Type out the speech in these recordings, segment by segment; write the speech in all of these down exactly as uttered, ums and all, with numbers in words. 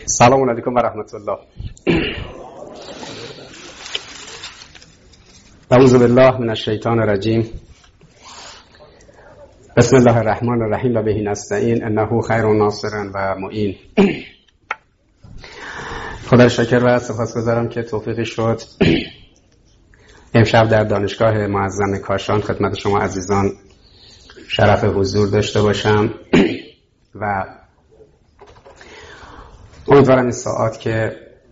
سلام علیکم و رحمت الله. اعوذ بالله من الشیطان الرجیم. بسم الله الرحمن الرحیم و به نستعین انه خیر ناصر و معین. خدا را شکر و سپاسگزارم که توفیقی شد امشب در دانشگاه معظم کاشان خدمت شما عزیزان شرف حضور داشته باشم و امیدوارم این ساعات که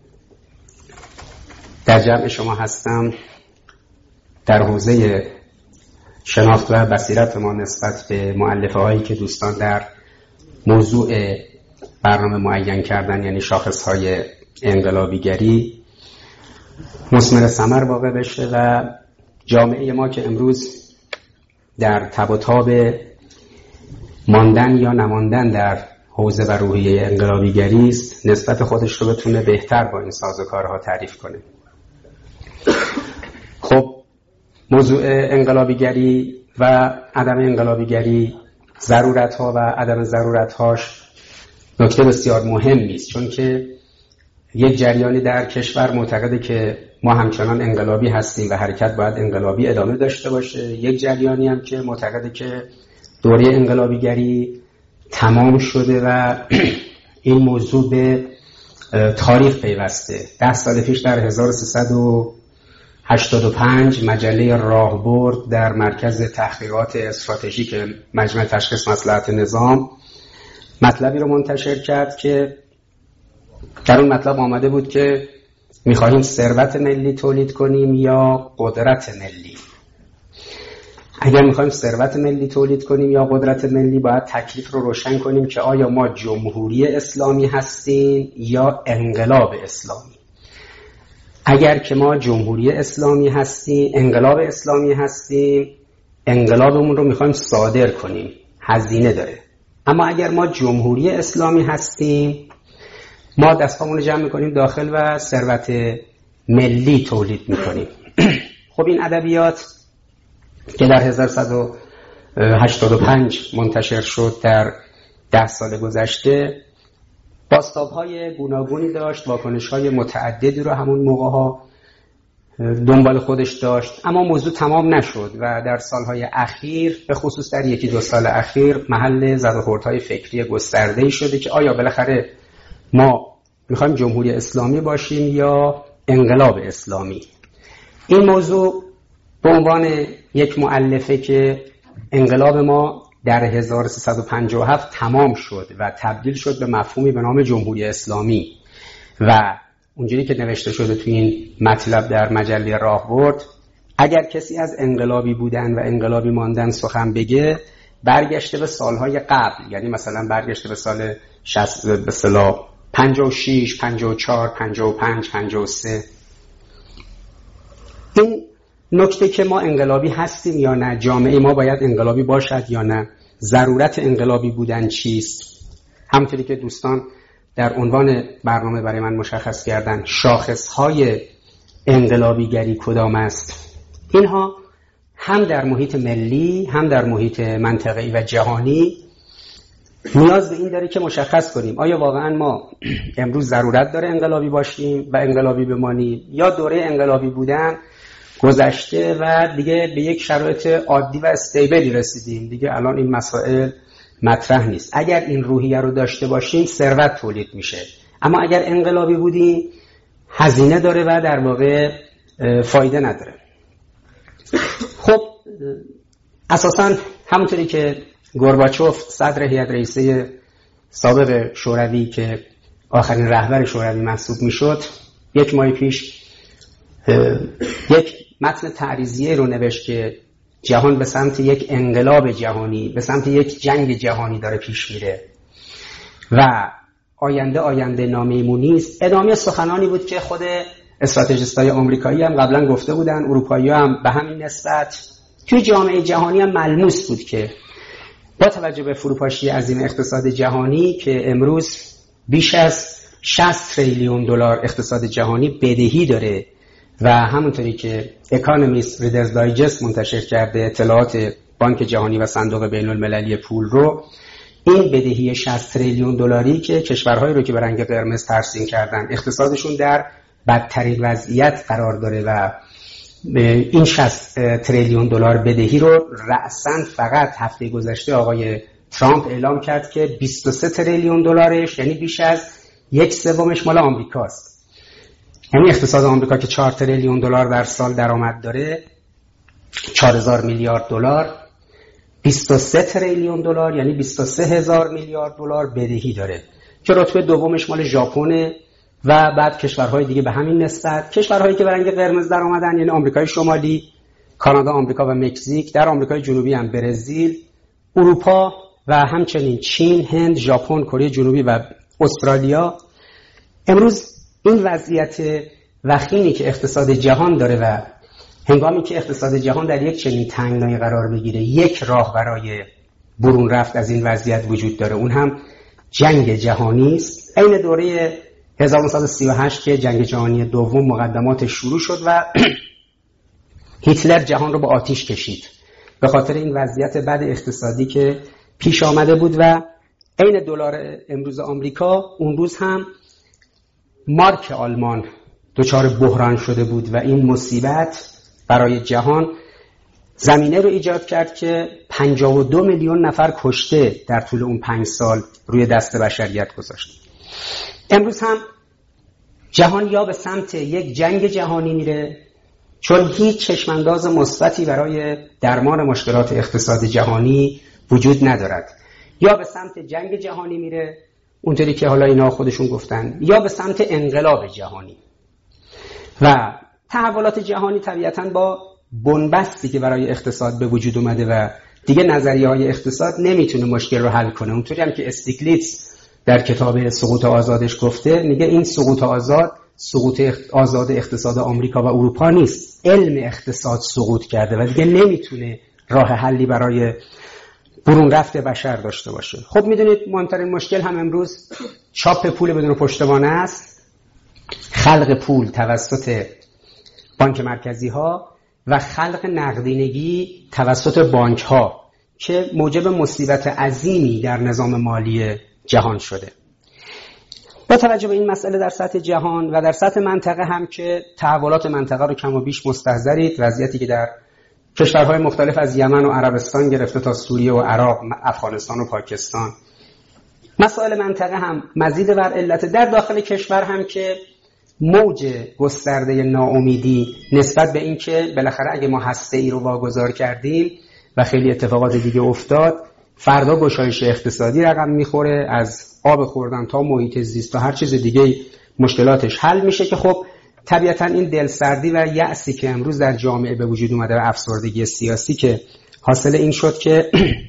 در جمع شما هستم در حوزه شناخت و بصیرت ما نسبت به مؤلفه هایی که دوستان در موضوع برنامه معین کردن، یعنی شاخص های انقلابیگری، مثمر ثمر واقع بشه و جامعه ما که امروز در تب و تاب ماندن یا نماندن در حوزه و روحیه انقلابیگری است، نسبت خودش رو بتونه بهتر با این سازوکارها تعریف کنه. خب موضوع انقلابیگری و عدم انقلابیگری، ضرورت‌ها و عدم ضرورت‌هاش نکته بسیار مهمی است، چون که یک جریانی در کشور معتقده که ما همچنان انقلابی هستیم و حرکت باید انقلابی ادامه داشته باشه. یک جریانی هم که معتقده که دوره انقلابیگری تمام شده و این موضوع به تاریخ پیوسته. ده سال پیش در هزار و سیصد و هشتاد و پنج مجله راهبرد در مرکز تحقیقات استراتژیک مجمع تشخیص مصلحت نظام مطلبی رو منتشر کرد که در اون مطلب آمده بود که می‌خواهیم ثروت ملی تولید کنیم یا قدرت ملی. اگر می‌خوایم ثروت ملی تولید کنیم یا قدرت ملی، باید تکلیف رو روشن کنیم که آیا ما جمهوری اسلامی هستیم یا انقلاب اسلامی. اگر که ما جمهوری اسلامی هستیم، انقلاب اسلامی هستیم، انقلابمون رو می‌خوایم صادر کنیم، هزینه داره. اما اگر ما جمهوری اسلامی هستیم، ما دستامون رو جمع می‌کنیم داخل و ثروت ملی تولید می‌کنیم. خب این ادبیات که در هزار و سیصد و هشتاد و پنج منتشر شد در ده سال گذشته، بازتاب‌های گوناگونی داشت، واکنش‌های متعددی رو همون موقع‌ها دنبال خودش داشت، اما موضوع تمام نشد و در سالهای اخیر، به خصوص در یکی دو سال اخیر، محل زد و خوردهای فکری گسترده‌ای شده که آیا بالاخره ما می‌خوایم جمهوری اسلامی باشیم یا انقلاب اسلامی. این موضوع به عنوان یک مؤلفه که انقلاب ما در هزار و سیصد و پنجاه و هفت تمام شد و تبدیل شد به مفهومی به نام جمهوری اسلامی و اونجوری که نوشته شده تو این مطلب در مجله راهبرد، اگر کسی از انقلابی بودن و انقلابی ماندن سخن بگه، برگشته به سالهای قبل، یعنی مثلا برگشته به سال شصت به اصطلاح پنجاه و شش، پنجاه و چهار، پنجاه و پنج، پنجاه و سه. این نکته که ما انقلابی هستیم یا نه، جامعه ما باید انقلابی باشد یا نه، ضرورت انقلابی بودن چیست، همونطوری که دوستان در عنوان برنامه برای من مشخص کردن، شاخصهای انقلابیگری کدام است، اینها هم در محیط ملی هم در محیط منطقه‌ای و جهانی نیاز به این داره که مشخص کنیم آیا واقعا ما امروز ضرورت داره انقلابی باشیم و انقلابی بمانیم، یا دوره انقلابی بودن گذشته و دیگه به یک شرایط عادی و استیبلی رسیدیم، دیگه الان این مسائل مطرح نیست. اگر این روحیه رو داشته باشیم ثروت تولید میشه، اما اگر انقلابی بودیم هزینه داره و در واقع فایده نداره. خب اساساً همونطوری که گورباچوف صدر هیئت رئیسه سابق شوروی که آخرین رهبر شوروی محسوب میشد، یک ماه پیش یک متن تعریضیه رو نوشت که جهان به سمت یک انقلاب جهانی، به سمت یک جنگ جهانی داره پیش میره و آینده آینده نامیمونی است. ادامه سخنانی بود که خود استراتژیستای آمریکایی هم قبلا گفته بودن، اروپایی هم به همین نسبت. توی جامعه جهانی هم ملموس بود که با توجه به فروپاشی عظیم اقتصاد جهانی که امروز بیش از شصت تریلیون دلار اقتصاد جهانی بدهی داره و همونطوری که اکانومیست ریدرز دایجست منتشر کرده اطلاعات بانک جهانی و صندوق بین المللی پول رو، این بدهی شصت تریلیون دلاری که کشورهایی رو که به رنگ قرمز ترسیم کردن اقتصادشون در بدترین وضعیت قرار داره و این شصت تریلیون دلار بدهی رو رأساً فقط هفته گذشته آقای ترامپ اعلام کرد که بیست و سه تریلیون دلارش، یعنی بیش از یک سومش مال آمریکاست. یعنی اقتصاد آمریکا که چهار تریلیون دلار در سال درآمد داره، چهار هزار میلیارد دلار، بیست و سه تریلیون دلار یعنی بیست و سه هزار میلیارد دلار بدهی داره که رتبه دومش مال ژاپن و بعد کشورهای دیگه به همین نسبت. کشورهایی که به رنگ قرمز در آمدن یعنی آمریکای شمالی، کانادا، آمریکا و مکزیک، در آمریکای جنوبی هم برزیل، اروپا و همچنین چین، هند، ژاپن، کره جنوبی و استرالیا. امروز این وضعیت وخیمی که اقتصاد جهان داره و هنگامی که اقتصاد جهان در یک چنین تنگنایی قرار بگیره، یک راه برای برون رفت از این وضعیت وجود داره، اون هم جنگ جهانی است. این دوره هزار و نهصد و سی و هشت که جنگ جهانی دوم مقدمات شروع شد و هیتلر جهان رو به آتیش کشید به خاطر این وضعیت بد اقتصادی که پیش آمده بود و عین دلار امروز آمریکا اون روز هم مارک آلمان دچار بحران شده بود و این مصیبت برای جهان زمینه رو ایجاد کرد که پنجاه و دو میلیون نفر کشته در طول اون پنج سال روی دست بشریت گذاشت. امروز هم جهان یا به سمت یک جنگ جهانی میره چون هیچ چشمانداز مثبتی برای درمان مشکلات اقتصاد جهانی وجود ندارد، یا به سمت جنگ جهانی میره اونطوری که حالا اینا خودشون گفتن، یا به سمت انقلاب جهانی. و تحولات جهانی طبیعتاً با بنبستی که برای اقتصاد به وجود اومده و دیگه نظریه‌های اقتصاد نمیتونه مشکل رو حل کنه. اونطوری هم که استیگلیتز در کتاب سقوط آزادش گفته، میگه این سقوط آزاد سقوط آزاد اقتصاد آمریکا و اروپا نیست، علم اقتصاد سقوط کرده و دیگه نمیتونه راه حلی برای برون رفت بشر داشته باشه. خب میدونید مهمترین مشکل هم امروز چاپ پول بدون پشتوانه است، خلق پول توسط بانک مرکزی ها و خلق نقدینگی توسط بانک ها که موجب مصیبت عظیمی در نظام مالی جهان شده. با توجه به این مسئله در سطح جهان و در سطح منطقه هم که تحولات منطقه رو کم و بیش مستحضرید، وضعیتی که در کشورهای مختلف از یمن و عربستان گرفته تا سوریه و عراق، افغانستان و پاکستان، مسائل منطقه هم مزید بر علت. در داخل کشور هم که موج گسترده ناامیدی نسبت به این که بالاخره اگه ما هسته ای رو واگذار کردیم و خیلی اتفاقات دیگه افتاد، فردا گشایش اقتصادی رقم میخوره، از آب خوردن تا محیط زیست تا هر چیز دیگه مشکلاتش حل میشه، که خب طبیعتا این دلسردی و یأسی که امروز در جامعه به وجود اومده و افسردگی سیاسی که حاصل این شد که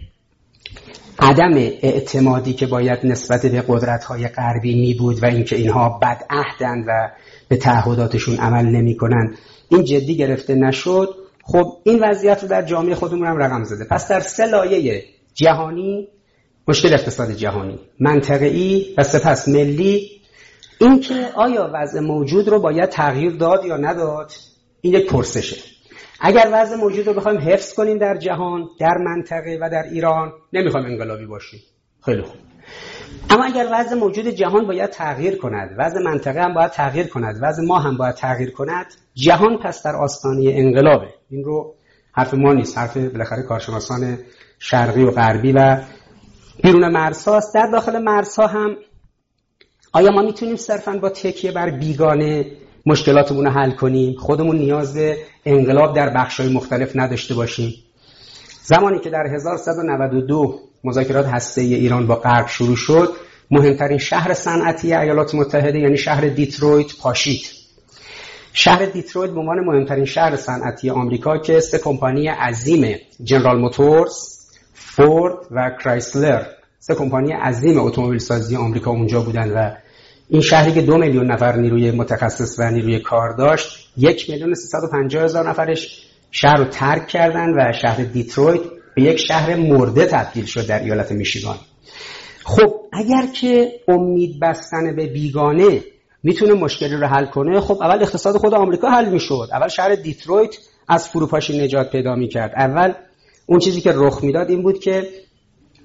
عدم اعتمادی که باید نسبت به قدرت‌های غربی می بود و اینکه اینها بدعهدند و به تعهداتشون عمل نمی‌کنند، این جدی گرفته نشد. خب این وضعیت رو در جامعه خودمون هم رقم زده. پس در سه لایه جهانی، مشکل اقتصاد جهانی، منطقه‌ای و سپس ملی، این که آیا وضع موجود رو باید تغییر داد یا نداد، این یک پرسشه. اگر وضع موجود رو بخوایم حفظ کنیم در جهان، در منطقه و در ایران، نمیخوایم انقلابی باشیم، خیلی خوب. اما اگر وضع موجود جهان باید تغییر کند، وضع منطقه هم باید تغییر کند، وضع ما هم باید تغییر کند، جهان پس در آستانه انقلابه. این رو حرف ما نیست، حرف بالاخره کارشناسان شرقی و غربی و بیرون مرزهاست. در داخل مرزها هم آیا ما میتونیم صرفاً با تکیه بر بیگانه مشکلاتمون رو حل کنیم؟ خودمون نیاز به انقلاب در بخش‌های مختلف نداشته باشیم؟ زمانی که در هزار و سیصد و نود و دو مذاکرات هسته‌ای ایران با غرب شروع شد، مهمترین شهر صنعتی ایالات متحده یعنی شهر دیترویت پاشید. شهر دیترویت به عنوان مهمترین شهر صنعتی آمریکا که سه کمپانی عظیم، جنرال موتورز، فورد و کرایسلر، سه کمپانی عظیم اتومبیل سازی آمریکا اونجا بودن و این شهری که دو میلیون نفر نیروی متخصص و نیروی کار داشت، یک میلیون سیصد و پنجاه هزار نفرش شهر رو ترک کردن و شهر دیترویت به یک شهر مرده تبدیل شد در ایالت میشیگان. خب اگر که امید بستن به بیگانه میتونه مشکلی رو حل کنه، خب اول اقتصاد خود آمریکا حل میشد، اول شهر دیترویت از فروپاشی نجات پیدا میکرد. اول اون چیزی که رخ میداد این بود که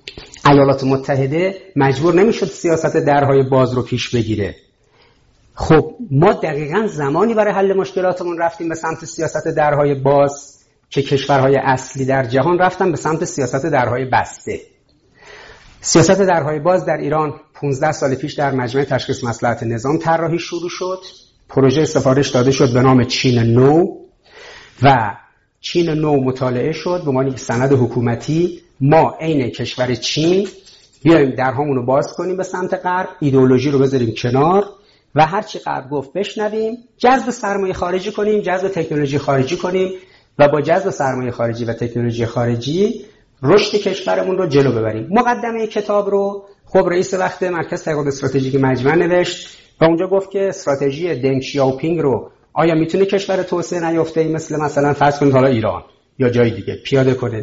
ایالات متحده مجبور نمیشد سیاست درهای باز رو پیش بگیره. خب ما دقیقاً زمانی برای حل مشکلاتمون رفتیم به سمت سیاست درهای باز که کشورهای اصلی در جهان رفتن به سمت سیاست درهای بسته. سیاست درهای باز در ایران پانزده سال پیش در مجمع تشخیص مصلحت نظام طراحی شروع شد. پروژه سفارش داده شد به نام چین نو و چین نو مطالعه شد به عنوان سند حکومتی. ما عین کشور چین بیایم درهامون رو باز کنیم به سمت غرب، ایدئولوژی رو بذاریم کنار و هر چی غرب گفت بشنویم، جذب سرمایه خارجی کنیم، جذب تکنولوژی خارجی کنیم و با جذب سرمایه خارجی و تکنولوژی خارجی رشد کشورمون رو جلو ببریم. مقدمه کتاب رو خب رئیس وقت مرکز تحقیقات استراتژیک مجمع نوشت و اونجا گفت که استراتژی دنگ شیاوپینگ رو آیا میتونه کشور توسعه نیافته مثل مثلا فرض کنید حالا ایران یا جای دیگه پیاده کنه؟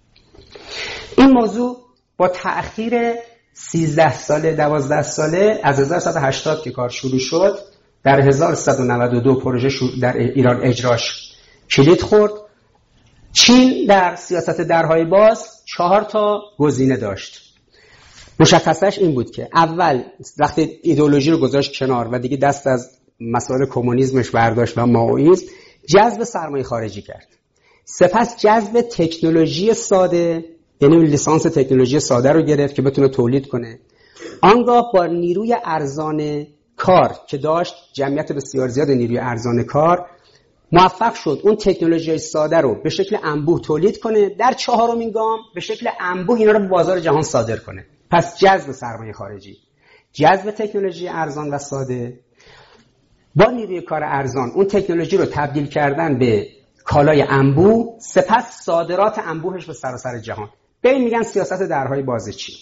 این موضوع با تأخیر سیزده ساله دوازده ساله از هزار و سیصد و هشتاد که کار شروع شد در هزار و سیصد و نود و دو پروژه در ایران اجراش کلید خورد. چین در سیاست درهای باز چهار تا گزینه داشت. مشخصش این بود که اول وقتی ایدئولوژی رو گذاشت کنار و دیگه دست از مسائل کمونیسمش برداشت و مائویسم، جذب سرمایه خارجی کرد. سپس جذب تکنولوژی ساده، یعنی لیسانس تکنولوژی ساده رو گرفت که بتونه تولید کنه. آنگاه با نیروی ارزان کار که داشت، جمعیت بسیار زیاد نیروی ارزان کار، موفق شد اون تکنولوژی ساده رو به شکل انبوه تولید کنه. در چهارمین گام به شکل انبوه اینا رو به بازار جهان صادر کنه. پس جذب سرمایه خارجی، جذب تکنولوژی ارزان و ساده، با نیروی کار ارزان اون تکنولوژی رو تبدیل کردن به کالای انبوه، سپس صادرات انبوهش به سراسر جهان. به این میگن سیاست درهای باز چین.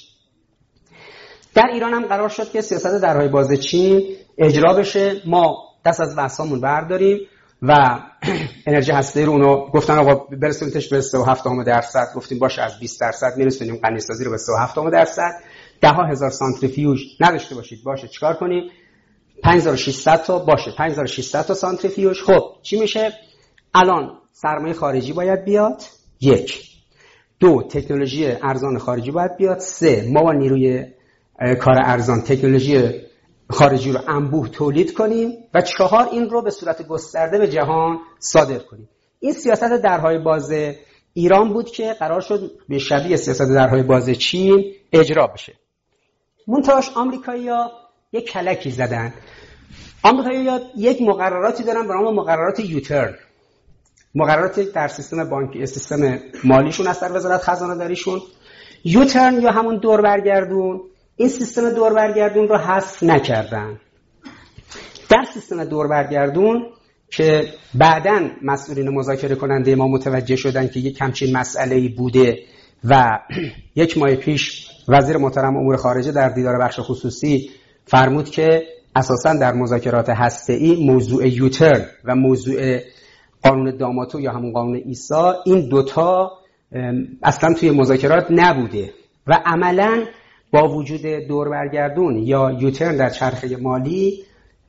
در ایران هم قرار شد که سیاست درهای باز چین اجرا بشه. ما دست از بحثامون برداریم و انرژی هسته‌ای رو اونو گفتن آقا برسونیدش به سه و هفت دهم درصد. گفتیم باشه از بیست درصد میرسونیم غنی‌سازی رو به سه و هفت دهم درصد. ده ها هزار سانتریفیوژ نداشته باشید، باشه چیکار کنیم؟ پنج هزار و ششصد تا باشه پنج هزار و ششصد تا سانتریفیوژ. خب چی میشه؟ الان سرمایه خارجی باید بیاد، یک. دو، تکنولوژی ارزان خارجی باید بیاد. سه، ما با نیروی کار ارزان تکنولوژی خارجی رو انبوه تولید کنیم. و چهار، این رو به صورت گسترده به جهان صادر کنیم. این سیاست درهای باز ایران بود که قرار شد به شبیه سیاست درهای باز چین اجرا بشه. منتهاش آمریکایی‌ها یک کلکی زدن. آمریکایی‌ها یک مقرراتی دارن به نام مقررات یوترن. مقرراتی در سیستم بانکی، سیستم مالیشون اثر وزارت خزانه داریشون. یوترن یا همون دور برگردون، این سیستم دور برگردون رو حذف نکردن. در سیستم دور برگردون که بعداً مسئولین مذاکره کننده ما متوجه شدن که یک همچین مسئله‌ای بوده و یک ماه پیش وزیر محترم امور خارجه در دیدار بخش خصوصی فرمود که اساساً در مذاکرات هسته‌ای موضوع یوترن و موضوع قانون داماتو یا همون قانون ایسا، این دوتا اصلا توی مذاکرات نبوده و عملاً با وجود دور برگردون یا یوترن در چرخه مالی،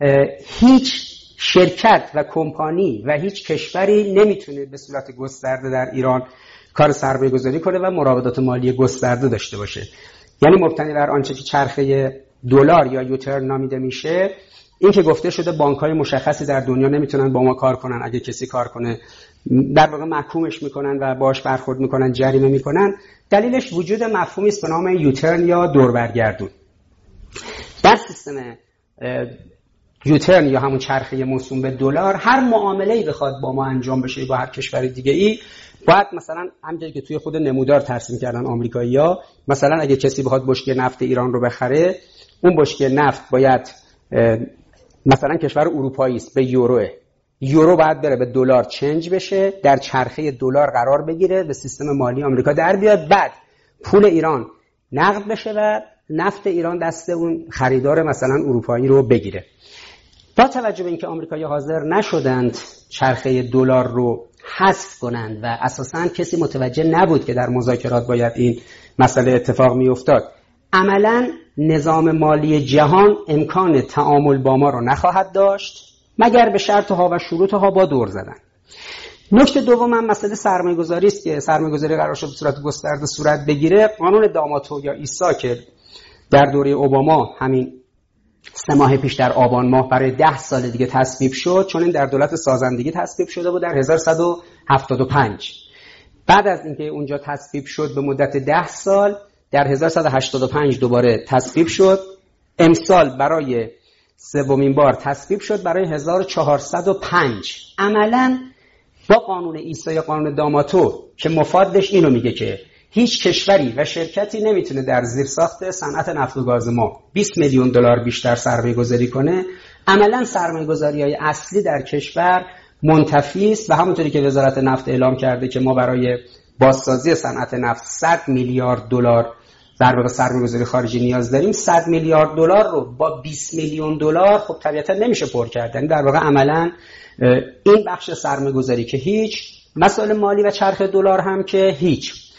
هیچ شرکت و کمپانی و هیچ کشوری نمیتونه به صورت گسترده در ایران کار سرمایه گذاری کنه و مراودات مالی گسترده داشته باشه. یعنی مبتنی بر آنچه که چرخه دلار یا یوترن نامیده میشه، این که گفته شده بانک‌های مشخصی در دنیا نمیتونن با ما کار کنن، اگه کسی کار کنه در واقع محکومش میکنن و باش برخورد میکنن، جریمه میکنن. دلیلش وجود مفهومی است به نام یوترن یا دور برگردون. در سیستم یوترن یا همون چرخه موسوم به دلار، هر معامله‌ای بخواد با ما انجام بشه با هر کشور دیگه‌ای، باید مثلا همونجوری که توی خود نمودار ترسیم کردن آمریکایی‌ها، مثلا اگه کسی بخواد بشکه نفت ایران رو بخره، اون بشکه نفت باید مثلا کشور اروپایی است به یوروه، یورو باید بره به دلار چنج بشه، در چرخه دلار قرار بگیره، به سیستم مالی آمریکا در بیاد، بعد پول ایران نقد بشه و نفت ایران دست اون خریدار مثلا اروپایی رو بگیره. با توجه به اینکه آمریکایی‌ها حاضر نشدند چرخه دلار رو حذف کنند و اساساً کسی متوجه نبود که در مذاکرات باید این مسئله اتفاق میافتاد، عملاً نظام مالی جهان امکان تعامل با ما رو نخواهد داشت مگر به شرط ها و شروط ها با دور زدن. نکته دوم هم مسئله سرمایه‌گذاری است که سرمایه‌گذاری قرار شد به صورت گسترده صورت بگیره. قانون داماتو یا ایسا که در دوره اوباما همین سه ماه پیش در آبان ماه برای ده سال دیگه تصویب شد، چون این در دولت سازندگی تصویب شده بود در هزار و صد و هفتاد و پنج. بعد از اینکه اونجا تصویب شد به مدت ده سال، در هزار و صد و هشتاد و پنج دوباره تصویب شد. امسال برای سومین بار تصویب شد برای هزار و چهارصد و پنج. عملاً با قانون ایسا یا قانون داماتو که مفادش اینو میگه که هیچ کشوری و شرکتی نمیتونه در زیرساخت صنعت نفت و گاز ما بیست میلیون دلار بیشتر سرمایه گذاری کنه. عملاً سرمایه گذاری‌های اصلی در کشور منتفی است و همونطوری که وزارت نفت اعلام کرده که ما برای بازسازی صنعت نفت صد میلیارد دلار در واقع سرمایه گذاری خارجی نیاز داریم، صد میلیارد دلار رو با بیست میلیون دلار خب طبیعتا نمیشه پر کرد. یعنی در واقع عملاً این بخش سرمایه گذاری که هیچ، مسائل مالی و چرخ دلار هم که هیچ.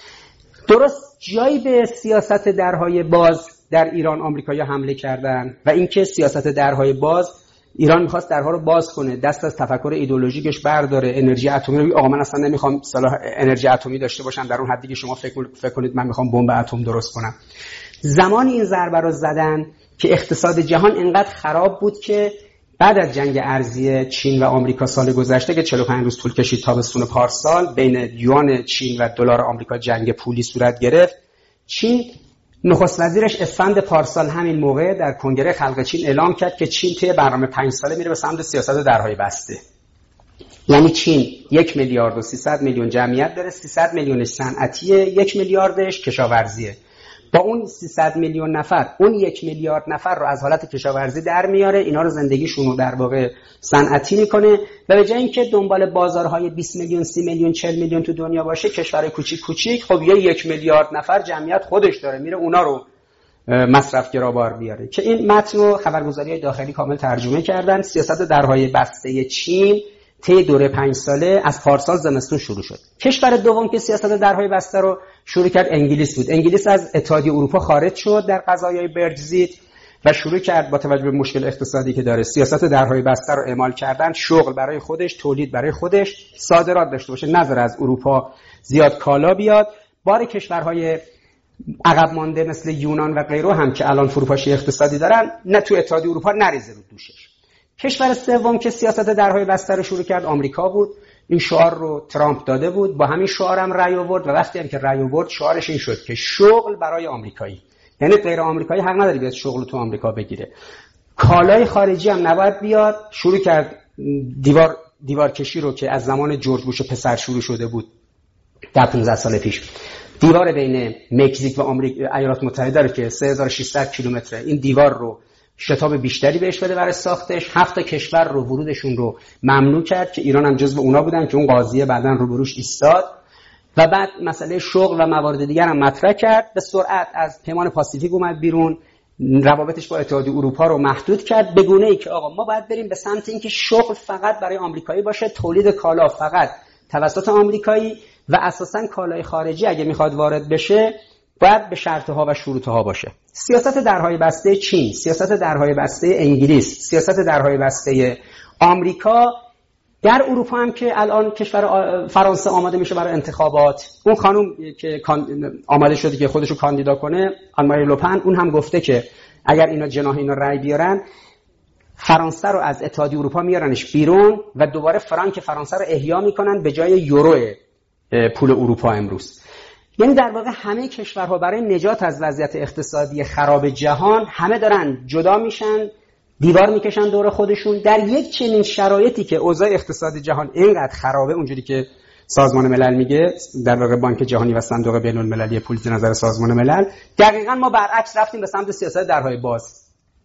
درست جایی به سیاست درهای باز در ایران آمریکایی‌ها حمله کردن و اینکه سیاست درهای باز ایران می‌خواست درها رو باز کنه، دست از تفکر ایدئولوژیکش برداره، انرژی اتمی رو آقا من اصلا نمی‌خوام صلاح انرژی اتمی داشته باشم در اون حدی که شما فکر فکر کنید من می‌خوام بمب اتم درست کنم. زمان این ضربه رو زدن که اقتصاد جهان اینقدر خراب بود که بعد از جنگ ارزی چین و آمریکا سال گذشته که چهل و پنج روز طول کشید تابستون پارسال بین یوان چین و دلار آمریکا جنگ پولی صورت گرفت، چین نخست وزیرش اسفند پارسال همین موقع در کنگره خلق چین اعلام کرد که چین طی برنامه پنج ساله میره به سمت سیاست درهای بسته. یعنی چین یک میلیارد و سیصد میلیون جمعیت داره، سیصد میلیونش صنعتیه، یک میلیاردش کشاورزیه. با اون سیصد میلیون نفر اون یک میلیارد نفر رو از حالت کشاورزی در میاره، اینا رو زندگیشون رو در واقع صنعتی میکنه و به جای اینکه دنبال بازارهای بیست میلیون، سی میلیون، چهل میلیون تو دنیا باشه، کشورهای کوچیک کوچیک خب یه یک میلیارد نفر جمعیت خودش داره، میره اونا رو مصرف گرابار بیاره. که این متن رو خبرگزاری‌های داخلی کامل ترجمه کردن. سیاست درهای بسته چین طی دوره پنج ساله از پارسال زمستون شروع شد. کشور دوم که سیاست درهای بسته رو شروع کرد انگلیس بود. انگلیس از اتحادیه اروپا خارج شد در قضایای برگزیت و شروع کرد با توجه به مشکل اقتصادی که داره سیاست درهای بسته رو اعمال کردن، شغل برای خودش، تولید برای خودش، صادرات داشته باشه، نظر از اروپا زیاد کالا بیاد. بار کشورهای عقب مانده مثل یونان و غیره هم که الان فروپاشی اقتصادی دارن نه تو اتحادیه اروپا نریزه رو دوشش. کشور سوم که سیاست درهای بسته رو شروع کرد آمریکا بود. این شعار رو ترامپ داده بود، با همین شعار هم رأی آورد و وقتی هم که رأی آورد شعارش این شد که شغل برای آمریکایی، یعنی غیر آمریکایی حق نداره بیاد شغل تو آمریکا بگیره. کالای خارجی هم نباید بیاد. شروع کرد دیوار دیوار کشی رو که از زمان جورج بوش پسر شروع شده بود در پانزده سال پیش. دیوار بین مکزیک و آمریکا ایالات متحده رو که سه هزار و ششصد کیلومتره، این دیوار رو شتاب بیشتری بهش بده برای ساختش. هفت تا کشور رو ورودشون رو ممنوع کرد که ایران هم جزو اونا بودن که اون قاضیه بعدن روبروش ایستاد و بعد مسئله شغل و موارد دیگر هم مطرح کرد. به سرعت از پیمان پاسیفیک اومد بیرون، روابطش با اتحادیه اروپا رو محدود کرد به گونه‌ای که آقا ما باید بریم به سمت اینکه شغل فقط برای آمریکایی باشه، تولید کالا فقط توسط آمریکایی و اساساً کالای خارجی اگه میخواد وارد بشه باید به شرطها و شروطها باشه. سیاست درهای بسته چین، سیاست درهای بسته انگلیس، سیاست درهای بسته آمریکا. در اروپا هم که الان کشور فرانسه آماده میشه برای انتخابات، اون خانم که آماده شده که خودشو کاندیدا کنه، آنماری لوپن، اون هم گفته که اگر اینا جناح اینا رأی بیارن فرانسه رو از اتحادیه اروپا میارنش بیرون و دوباره فرانک فرانسه رو احیا میکنن به جای یورو پول اروپا امروز. یعنی در واقع همه کشورها برای نجات از وضعیت اقتصادی خراب جهان همه دارن جدا میشن، دیوار میکشن دور خودشون. در یک چنین شرایطی که اوضاع اقتصادی جهان اینقدر خرابه، اونجوری که سازمان ملل میگه، در واقع بانک جهانی و صندوق بین المللی پول زیر نظر سازمان ملل، دقیقاً ما برعکس رفتیم به سمت سیاست درهای باز.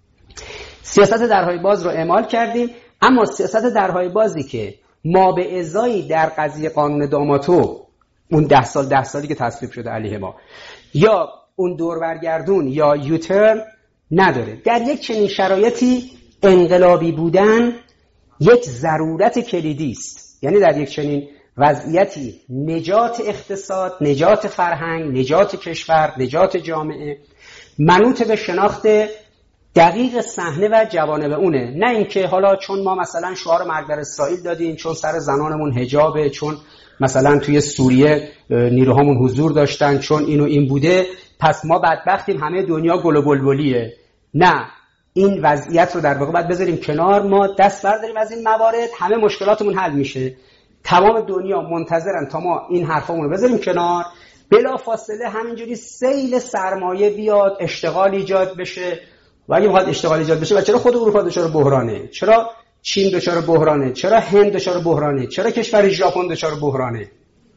سیاست درهای باز رو اعمال کردیم، اما سیاست درهای بازی که ما به ازایی در قضیه قانون داماتو اون ده سال ده سالی که تصویب شده علیه ما یا اون دور برگردون یا یوترن نداره. در یک چنین شرایطی انقلابی بودن یک ضرورت کلیدی است. یعنی در یک چنین وضعیتی نجات اقتصاد، نجات فرهنگ، نجات کشور، نجات جامعه منوط به شناخت دقیق صحنه و جوانب اونه، نه اینکه حالا چون ما مثلا شعار مرگ بر اسرائیل دادیم، چون سر زنانمون حجابه، چون مثلا توی سوریه نیروهامون حضور داشتن، چون اینو این بوده پس ما بدبختیم، همه دنیا گل و بلبلیه. نه، این وضعیت رو در واقع باید بذاریم کنار، ما دست برداریم از این موارد، همه مشکلاتمون حل میشه. تمام دنیا منتظرن تا ما این حرفامون رو بذاریم کنار، بلا فاصله همینجوری سیل سرمایه بیاد، اشتغال ایجاد بشه. و اگه بخواد اشتغال ایجاد بشه، و چرا خود اروپا دچار بحرانه؟ چرا چین دچار بحرانه؟ چرا هند دچار بحرانه؟ چرا کشور ژاپن دچار بحرانه؟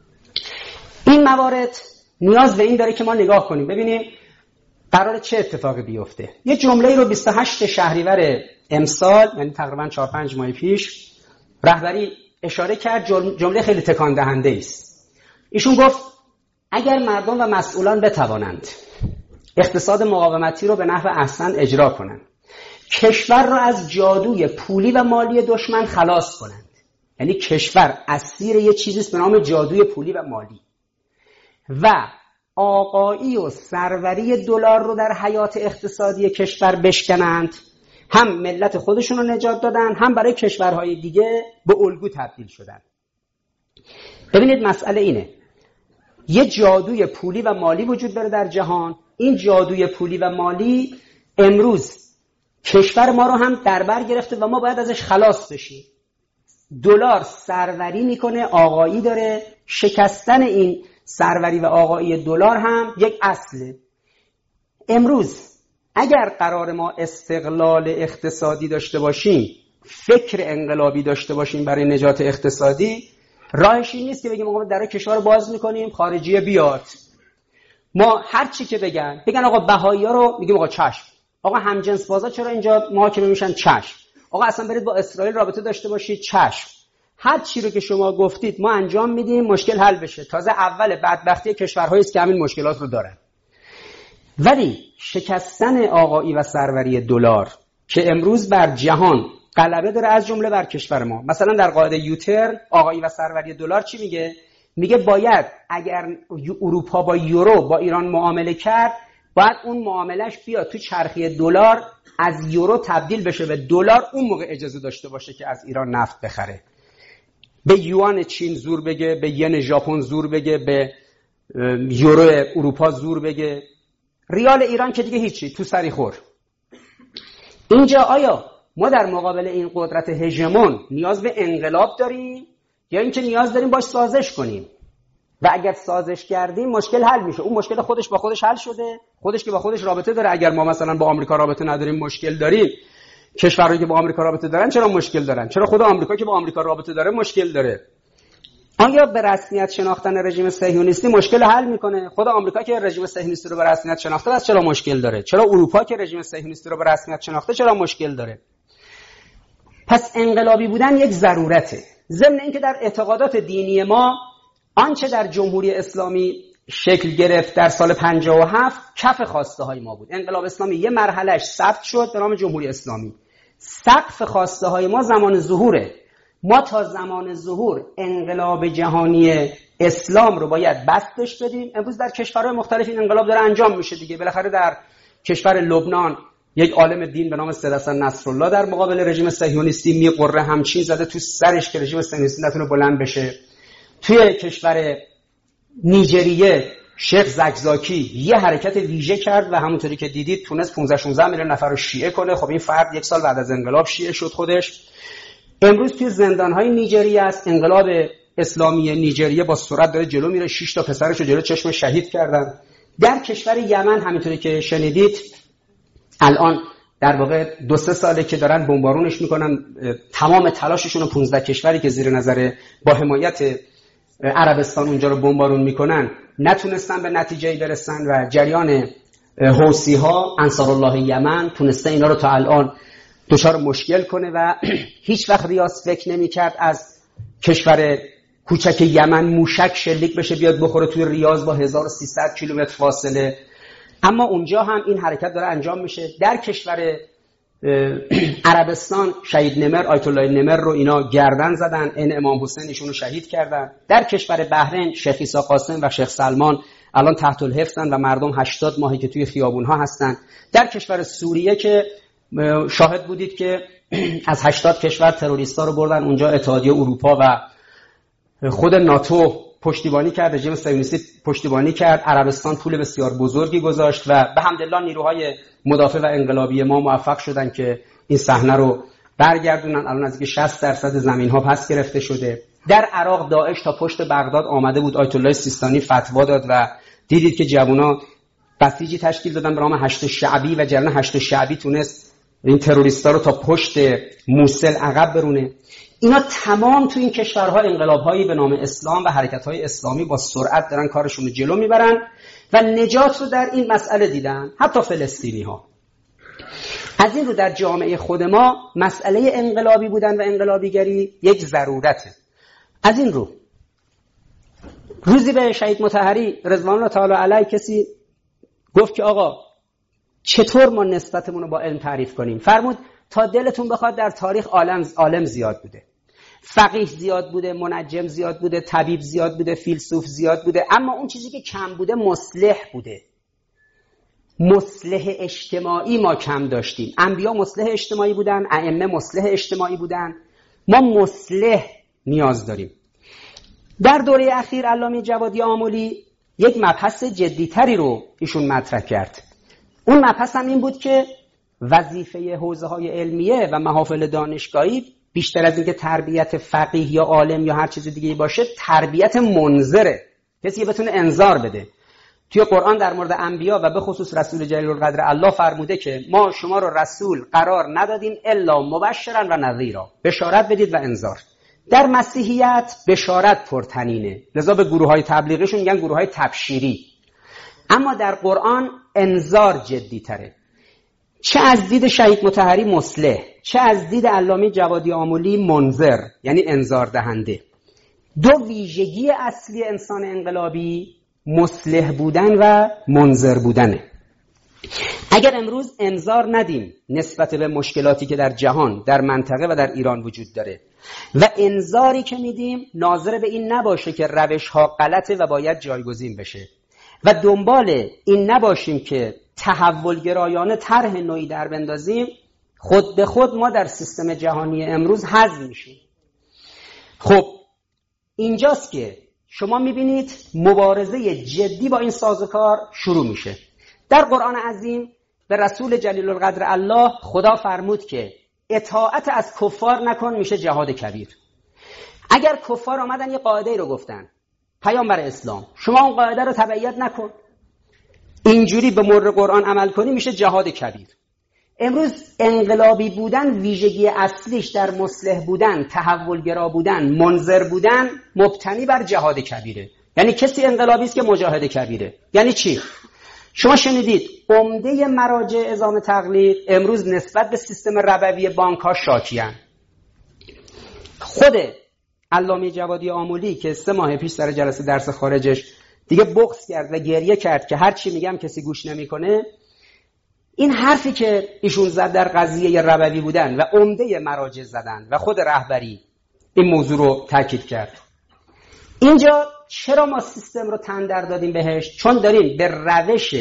این موارد نیاز به این داره که ما نگاه کنیم ببینیم قراره چه اتفاقی بیفته. یه جمله رو بیست و هشتم شهریور امسال، یعنی تقریبا چهار پنج ماه پیش، رهبری اشاره کرد، جمله خیلی تکان دهنده است. ایشون گفت اگر مردم و مسئولان بتوانند اقتصاد مقاومتی رو به نحو احسن اجرا کنند، کشور را از جادوی پولی و مالی دشمن خلاص کنند، یعنی کشور اسیر یه چیزیست به نام جادوی پولی و مالی، و آقایی و سروری دلار رو در حیات اقتصادی کشور بشکنند، هم ملت خودشون رو نجات دادن، هم برای کشورهای دیگه به الگو تبدیل شدن. ببینید مسئله اینه، یه جادوی پولی و مالی وجود داره در جهان. این جادوی پولی و مالی امروز کشور ما رو هم در بر گرفته و ما باید ازش خلاص بشیم. دلار سروری میکنه، آقایی داره، شکستن این سروری و آقایی دلار هم یک اصله. امروز اگر قرار ما استقلال اقتصادی داشته باشیم، فکر انقلابی داشته باشیم برای نجات اقتصادی، راهش این نیست که بگیم آقا در کشور رو باز میکنیم خارجیه بیاد. ما هر چی که بگن بگن آقا بهایی‌ها رو میگیم آقا چشم، آقا همجنس بازا چرا اینجا محاکمه میشن، چشم، آقا اصلا برید با اسرائیل رابطه داشته باشید، چشم. هر چی رو که شما گفتید ما انجام میدیم مشکل حل بشه. تازه اول بدبختی کشورهایی است که همین مشکلات رو دارن. ولی شکستن آقایی و سروری دلار که امروز بر جهان غلبه داره، از جمله بر کشور ما، مثلا در قاعده یوترن آقایی و سروری دلار چی میگه؟ میگه باید اگر اروپا با یورو با ایران معامله کرد، باید اون معاملهش بیاد تو چرخی دلار، از یورو تبدیل بشه به دلار، اون موقع اجازه داشته باشه که از ایران نفت بخره. به یوان چین زور بگه، به ین ژاپن زور بگه، به یورو اروپا زور بگه، ریال ایران که دیگه هیچی، تو سری خور. اینجا آیا ما در مقابل این قدرت هژمون نیاز به انقلاب داریم یا اینکه نیاز داریم باش سازش کنیم؟ و اگر سازش کردیم مشکل حل میشه. اون مشکل خودش با خودش حل شده، خودش که با خودش رابطه داره. اگر ما مثلا با آمریکا رابطه نداریم مشکل داریم، کشورهایی که با آمریکا رابطه دارن چرا مشکل دارن؟ چرا خود آمریکا که با آمریکا رابطه داره مشکل داره؟ آیا به رسمیت شناختن رژیم صهیونیستی مشکل حل میکنه؟ خود آمریکا که رژیم صهیونیستی رو به رسمیت شناخته بس چرا مشکل داره؟ چرا اروپا که رژیم صهیونیستی رو به رسمیت شناخته چرا مشکل داره؟ پس انقلابی بودن یک ضرورته. ضمن اینکه در اعتقادات دینی ما آنچه در جمهوری اسلامی شکل گرفت در سال پنجاه و هفت کف خواسته های ما بود. انقلاب اسلامی یه مرحلهش ثبت شد به نام جمهوری اسلامی. سقف خواسته های ما زمان ظهوره. ما تا زمان ظهور انقلاب جهانی اسلام رو باید بستش بدیم. امروز در کشورهای مختلف این انقلاب داره انجام میشه دیگه. بالاخره در کشور لبنان یک عالم دین به نام سید حسن نصرالله در مقابل رژیم صهیونیستی میقره، همچین زده تو سرش که رژیم صهیونیستی نتونه بلند بشه. توی کشور نیجریه شیخ زکزاکی یه حرکت ویژه کرد و همونطوری که دیدید تونست پانزده شانزده میلیون نفر رو شیعه کنه. خب این فرد یک سال بعد از انقلاب شیعه شد خودش. امروز توی زندان‌های نیجریه است. انقلاب اسلامی نیجریه با سرعت داره جلو میره. شش تا پسرش رو جلو چشم شهید کردن. در کشور یمن همونطوری که شنیدید الان در واقع دو سه ساله که دارن بمبارونش میکنن. تمام تلاششون رو پانزده کشوری که زیر نظر با حمایت عربستان اونجا رو بمبارون میکنن نتونستن به نتیجه‌ای برسن و جریان حوثی ها انصارالله یمن تونسته اینا رو تا الان دچار مشکل کنه و هیچ وقت ریاض فکر نمی‌کرد از کشور کوچک یمن موشک شلیک بشه بیاد بخوره توی ریاض با هزار و سیصد کیلومتر فاصله. اما اونجا هم این حرکت داره انجام میشه. در کشور عربستان شهید نمر، آیت الله نمر رو اینا گردن زدن، این امام حسین ایشون رو شهید کردن. در کشور بحرین شیخ عیسی قاسم و شیخ سلمان الان تحت الحفظن و مردم هشتاد ماهی که توی خیابون‌ها هستن. در کشور سوریه که شاهد بودید که از هشتاد کشور تروریستا رو بردن اونجا، اتحادیه اروپا و خود ناتو پشتیبانی کرد، رژیم صهیونیستی پشتیبانی کرد، عربستان پول بسیار بزرگی گذاشت و به حمدالله نیروهای مدافع و انقلابی ما موفق شدن که این صحنه رو برگردونن. الان نزدیک شصت درصد زمین‌ها پس گرفته شده. در عراق داعش تا پشت بغداد آمده بود، آیت الله سیستانی فتوا داد و دیدید که جوونا بسیجی تشکیل دادن به نام هشت شعبی و جریان هشت شعبی تونست این تروریستا رو تا پشت موصل عقب برونه. اینا تمام تو این کشورها انقلاب‌هایی به نام اسلام و حرکت‌های اسلامی با سرعت دارن کارشون رو جلو میبرن و نجات رو در این مسئله دیدن، حتی فلسطینی‌ها. از این رو در جامعه خود ما مسئله انقلابی بودن و انقلابیگری یک ضرورته. از این رو روزی به شهید مطهری رضوان الله تعالی علیه کسی گفت که آقا چطور ما نسبتمون رو با علم تعریف کنیم؟ فرمود تا دلتون بخواد در تاریخ عالم عالم زیاد بوده، فقیه زیاد بوده، منجم زیاد بوده، طبیب زیاد بوده، فیلسوف زیاد بوده، اما اون چیزی که کم بوده مصلح بوده. مصلح اجتماعی ما کم داشتیم. انبیا مصلح اجتماعی بودن، ائمه مصلح اجتماعی بودن، ما مصلح نیاز داریم. در دوره اخیر علامه جوادی آملی یک مبحث جدیتری رو ایشون مطرح کرد. اون مبحث هم این بود که وظیفه حوزه‌های علمیه و محافل دانشگاهی بیشتر از اینکه تربیت فقیه یا عالم یا هر چیز دیگه باشه، تربیت منذره، کسی که بتونه انذار بده. توی قرآن در مورد انبیا و به خصوص رسول جلیل القدر الله فرموده که ما شما رو رسول قرار ندادیم الا مبشرا و نذیرا، بشارت بدید و انذار. در مسیحیت بشارت پرطنینه، لذا به گروه‌های تبلیغیشون میگن گروه‌های تبشیری. اما در قرآن انذار جدی تره. چه از دید شهید مطهری مصلح، چه از دید علامه جوادی آملی منذر، یعنی انذار دهنده. دو ویژگی اصلی انسان انقلابی مصلح بودن و منذر بودنه. اگر امروز انذار ندیم نسبت به مشکلاتی که در جهان، در منطقه و در ایران وجود داره و انذاری که میدیم ناظر به این نباشه که روش‌ها غلطه و باید جایگزین بشه و دنبال این نباشیم که تحولگرایانه طرح نوعی در بندازیم، خود به خود ما در سیستم جهانی امروز حذف میشیم. خب اینجاست که شما میبینید مبارزه جدی با این سازوکار شروع میشه. در قرآن عظیم به رسول جلیل القدر الله خدا فرمود که اطاعت از کفار نکن، میشه جهاد کبیر. اگر کفار آمدن یه قاعده رو گفتن، پیامبر اسلام شما اون قاعده رو تبعیت نکن، اینجوری به مر قرآن عمل کنی، میشه جهاد کبیر. امروز انقلابی بودن ویژگی اصلیش در مصلح بودن، تحولگرا بودن، منذر بودن مبتنی بر جهاد کبیره. یعنی کسی انقلابی است که مجاهد کبیره. یعنی چی؟ شما شنیدید عمده مراجع اعزام تقلید امروز نسبت به سیستم ربوی بانک‌ها شاکیان. خود علامه جوادی آملی که سه ماه پیش سر جلسه درس خارجش دیگه بغض کرد و گریه کرد که هر چی میگم کسی گوش نمیکنه، این حرفی که ایشون زد در قضیه ربوی بودن و عمده مراجع زدن و خود رهبری این موضوع رو تاکید کرد. اینجا چرا ما سیستم رو تندر دادیم بهش؟ چون داریم به روش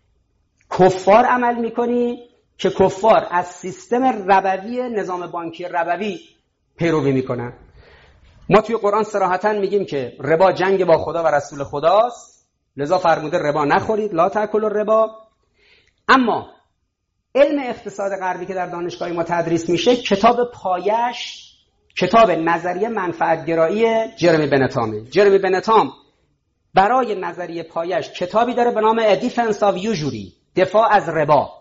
کفار عمل میکنیم که کفار از سیستم ربوی، نظام بانکی ربوی پیروی میکنن. ما توی قرآن صراحتاً میگیم که ربا جنگ با خدا و رسول خداست، لذا فرموده ربا نخورید، لا تاکلوا الربا. اما علم اقتصاد غربی که در دانشگاه ما تدریس میشه، کتاب پایش کتاب نظریه منفعتگرایی جرمی بنتامه. جرمی بنتام برای نظریه پایش کتابی داره به نام دیفنس آف یوجوری، دفاع از ربا.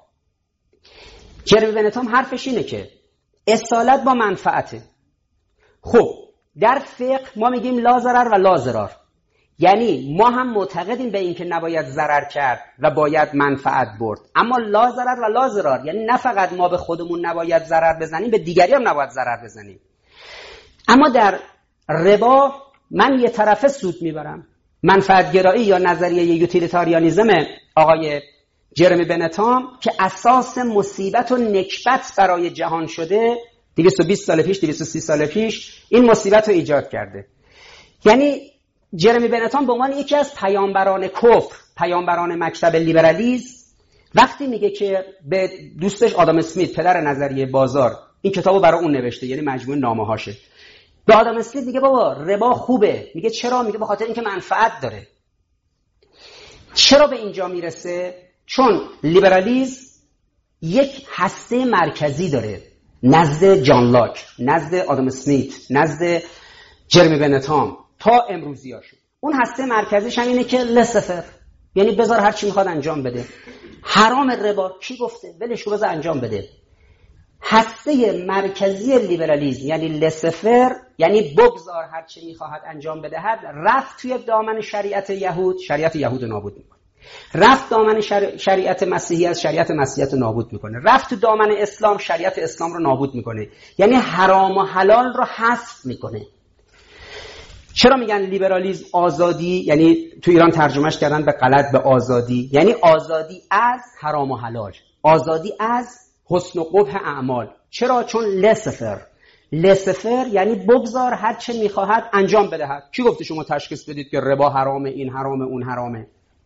جرمی بنتام حرفش اینه که اصالت با منفعته. خب در فقه ما میگیم لا ضرر و لا ضرار، یعنی ما هم معتقدیم به این که نباید ضرر کرد و باید منفعت برد، اما لا ضرر و لا ضرار یعنی نه فقط ما به خودمون نباید ضرر بزنیم، به دیگری هم نباید ضرر بزنیم. اما در ربا من یه طرفه سود میبرم. منفعتگرایی یا نظریه یوتیلیتاریانیزم آقای جرمی بنتام که اساس مصیبت و نکبت برای جهان شده، دویست و بیست سال پیش، دویست و سی سال پیش این مصیبت رو ایجاد کرده. یعنی جرمی بنتام به عنوان یکی از پیامبران کفر، پیامبران مکتب لیبرالیسم وقتی میگه که به دوستش آدم اسمیت، پدر نظریه بازار، این کتابو برای اون نوشته، یعنی مجموعه نامه‌هاشه، به آدم اسمیت میگه بابا ربا خوبه. میگه چرا؟ میگه به خاطر اینکه منفعت داره. چرا به اینجا میرسه؟ چون لیبرالیسم یک هسته مرکزی داره نزد جان لاک، نزد آدم اسمیت، نزد جرمی بنتام تا امروزیاشو. اون هسته مرکزیش هم اینه که لسفر، یعنی بذار هر چی میخواد انجام بده. حرام ربا کی گفته؟ ولش کن بذار انجام بده. هسته مرکزی لیبرالیسم یعنی لسفر، یعنی بگذار هر چی میخواهد انجام بدهد، رفت توی دامن شریعت یهود، شریعت یهود نابود میکنه. رفت دامن شر... شریعت مسیحی از شریعت مسیحیت نابود میکنه. رفت تو دامن اسلام، شریعت اسلام رو نابود میکنه. یعنی حرام و حلال رو حذف میکنه. چرا میگن لیبرالیسم آزادی؟ یعنی تو ایران ترجمهش کردن به غلط به آزادی، یعنی آزادی از حرام و حلال، آزادی از حسن و قبح اعمال. چرا؟ چون لسفر، لسفر یعنی بگذار هر چه میخواهد انجام بدهد. کی گفته شما تشخیص بدید که ربا حرامه، این حرامه، اون حرامه؟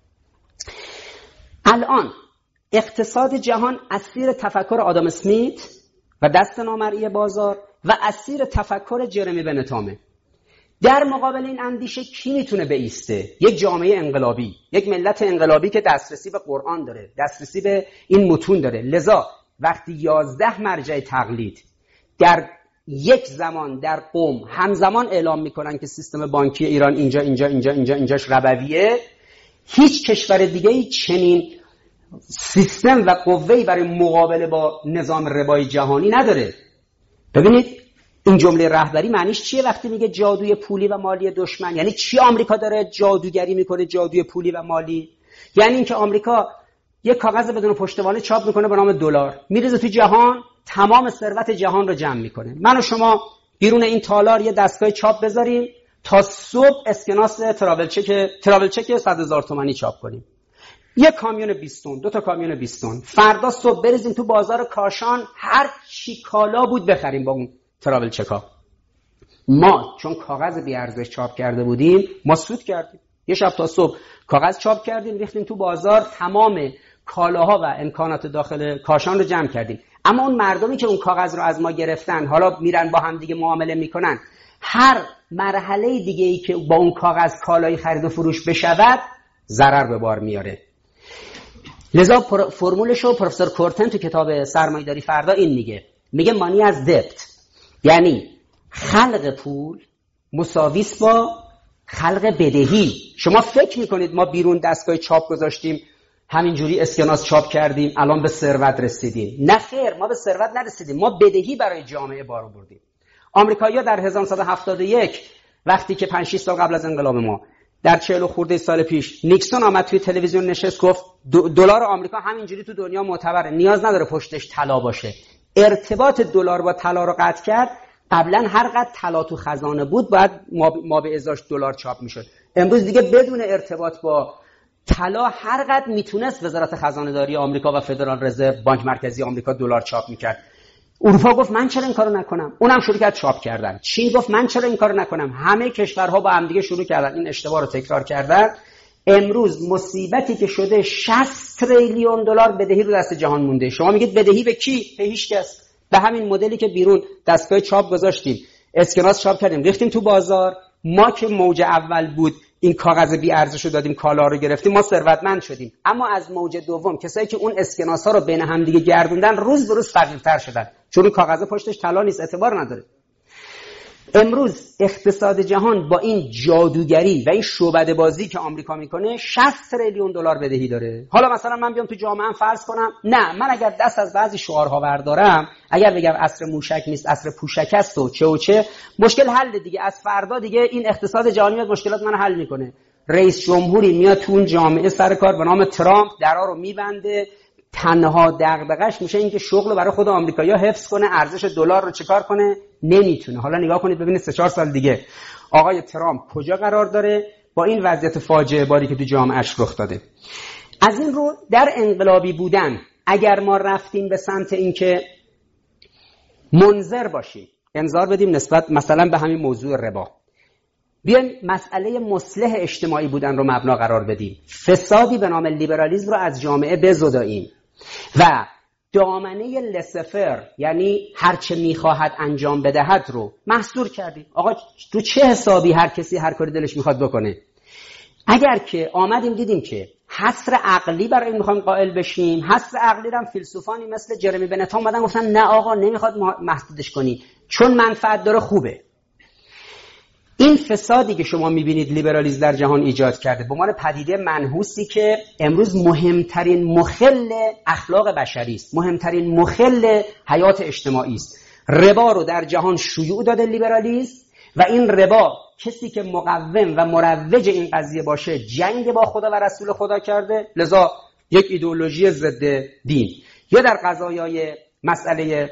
الان اقتصاد جهان اسیر تفکر آدم اسمیت و دست نامرئی بازار و اسیر تفکر جرمی بنتامه. در مقابل این اندیشه کی میتونه بایسته؟ یک جامعه انقلابی، یک ملت انقلابی که دسترسی به قرآن داره، دسترسی به این متون داره. لذا وقتی یازده مرجع تقلید در یک زمان در قم همزمان اعلام میکنن که سیستم بانکی ایران اینجا اینجا اینجا اینجا اینجاش ربویه، هیچ کشور دیگه‌ای چنین سیستم و قوه‌ای برای مقابله با نظام ربای جهانی نداره. ببینید این جمله رهبری معنیش چیه وقتی میگه جادوی پولی و مالی دشمن؟ یعنی چی آمریکا داره جادوگری میکنه، جادوی پولی و مالی؟ یعنی اینکه آمریکا یک کاغذ بدون پشتوانه چاپ میکنه به نام دلار، میریزه تو جهان، تمام ثروت جهان رو جمع میکنه. من و شما بیرون این تالار یه دستگاه چاپ بذاریم تا صبح اسکناس تراول چک تراول چک صد هزار تومانی چاپ کنیم، یک کامیون بیست تن، دو تا کامیون بیست تن. فردا صبح بریزیم تو بازار کاشان، هر چی کالا بود بخریم با اون تراول چکا. ما چون کاغذ بی ارزش چاپ کرده بودیم، ما سود کردیم. یه شب تا صبح کاغذ چاپ کردیم، ریختیم تو بازار، تمام کالاها و امکانات داخل کاشان رو جمع کردیم. اما اون مردمی که اون کاغذ رو از ما گرفتن، حالا میرن با هم دیگه معامله میکنن، هر مرحله دیگه ای که با اون کاغذ کالای خرید و فروش بشود ضرر به بار میاره. لذا فرمولشو پروفسور کورتن تو کتاب سرمایه‌داری فردا این میگه، میگه مانی از دبت، یعنی خلق پول مساویس با خلق بدهی. شما فکر میکنید ما بیرون دستگاه چاپ گذاشتیم، همینجوری اسکناس چاپ کردیم، الان به ثروت رسیدیم؟ نه خیر، ما به ثروت نرسیدیم، ما بدهی برای جامعه بار آوردیم. آمریکایی‌ها در هزار و نهصد و هفتاد و یک وقتی که پنج شش سال قبل از انقلاب ما، در چهل خورده سال پیش، نیکسون آمد توی تلویزیون نشست گفت دلار آمریکا همینجوری تو دنیا معتبره، نیاز نداره پشتش طلا باشه. ارتباط دلار با طلا رو قطع کرد. قبلا هر قدر طلا تو خزانه بود باید ما به ازاش دلار چاپ میشد. امروز دیگه بدون ارتباط با طلا هر قدر میتونست وزارت خزانه داری آمریکا و فدرال رزرو، بانک مرکزی آمریکا، دلار چاپ میکرد. اروپا گفت من چرا این کارو نکنم؟ اونم شروع کرد چاپ کردن. چین گفت من چرا این کارو نکنم؟ همه کشورها با هم دیگه شروع کردن این اشتباه رو تکرار کردن. امروز مصیبتی که شده، شصت تریلیون دلار بدهی رو دست جهان مونده. شما میگید بدهی به کی؟ به هیچ کس. به همین مدلی که بیرون دستگاه چاپ گذاشتیم، اسکناس چاپ کردیم، ریختیم تو بازار، ما که موج اول بود این کاغذ بی ارزش رو دادیم، کالا رو گرفتیم، ما ثروتمند شدیم. اما از موج دوم کسایی که اون اسکناس ها رو بین هم دیگه گردوندن، روز به روز فقیرتر شدن، چون اون کاغذ پشتش طلا نیست، اعتبار نداره. امروز اقتصاد جهان با این جادوگری و این شعبده بازی که آمریکا میکنه شصت تریلیون دلار بدهی داره. حالا مثلا من بیام تو جامعه‌ام فرض کنم، نه من اگر دست از بعضی شعارها بردارم، اگر بگم عصر موشک نیست عصر پوشک است و چه و چه، مشکل حل دیگه. از فردا دیگه این اقتصاد جهانی میاد مشکلات من حل میکنه. رئیس جمهوری میاد تو اون جامعه سر کار به نام ترامپ، درا رو میبنده، تنها دغدغش میشه اینکه شغل برای خود آمریکایی‌ها حفظ کنه، ارزش دلار رو چیکار کنه؟ نمیتونه. حالا نگاه کنید ببینید سه چهار سال دیگه آقای ترامپ کجا قرار داره با این وضعیت فاجعه باری که تو جامعهش رخ داده. از این رو در انقلابی بودن، اگر ما رفتیم به سمت اینکه منظر باشیم، انذار بدیم نسبت مثلا به همین موضوع ربا، بیایم مسئله مصلح اجتماعی بودن رو مبنا قرار بدیم، فسادی به نام لیبرالیسم رو از جامعه بزداییم، و دامنه لسفر یعنی هر چه میخواهد انجام بدهد رو محصور کردیم. آقا رو چه حسابی هر کسی هر کاری دلش میخواد بکنه؟ اگر که آمدیم دیدیم که حصر عقلی برای این میخوایم قائل بشیم، حصر عقلی رو هم فیلسوفانی مثل جرمی بنت اومدن گفتن نه آقا نمیخواد محدودش کنی چون منفعت داره، خوبه. این فسادی که شما میبینید لیبرالیسم در جهان ایجاد کرده به عنوان پدیده منحوسی که امروز مهمترین مخل اخلاق بشری است، مهمترین مخل حیات اجتماعی است. ربا رو در جهان شیوع داده لیبرالیسم و این ربا کسی که مقوم و مروج این قضیه باشه جنگ با خدا و رسول خدا کرده، لذا یک ایدئولوژی ضد دین. یا در قضایای مسئله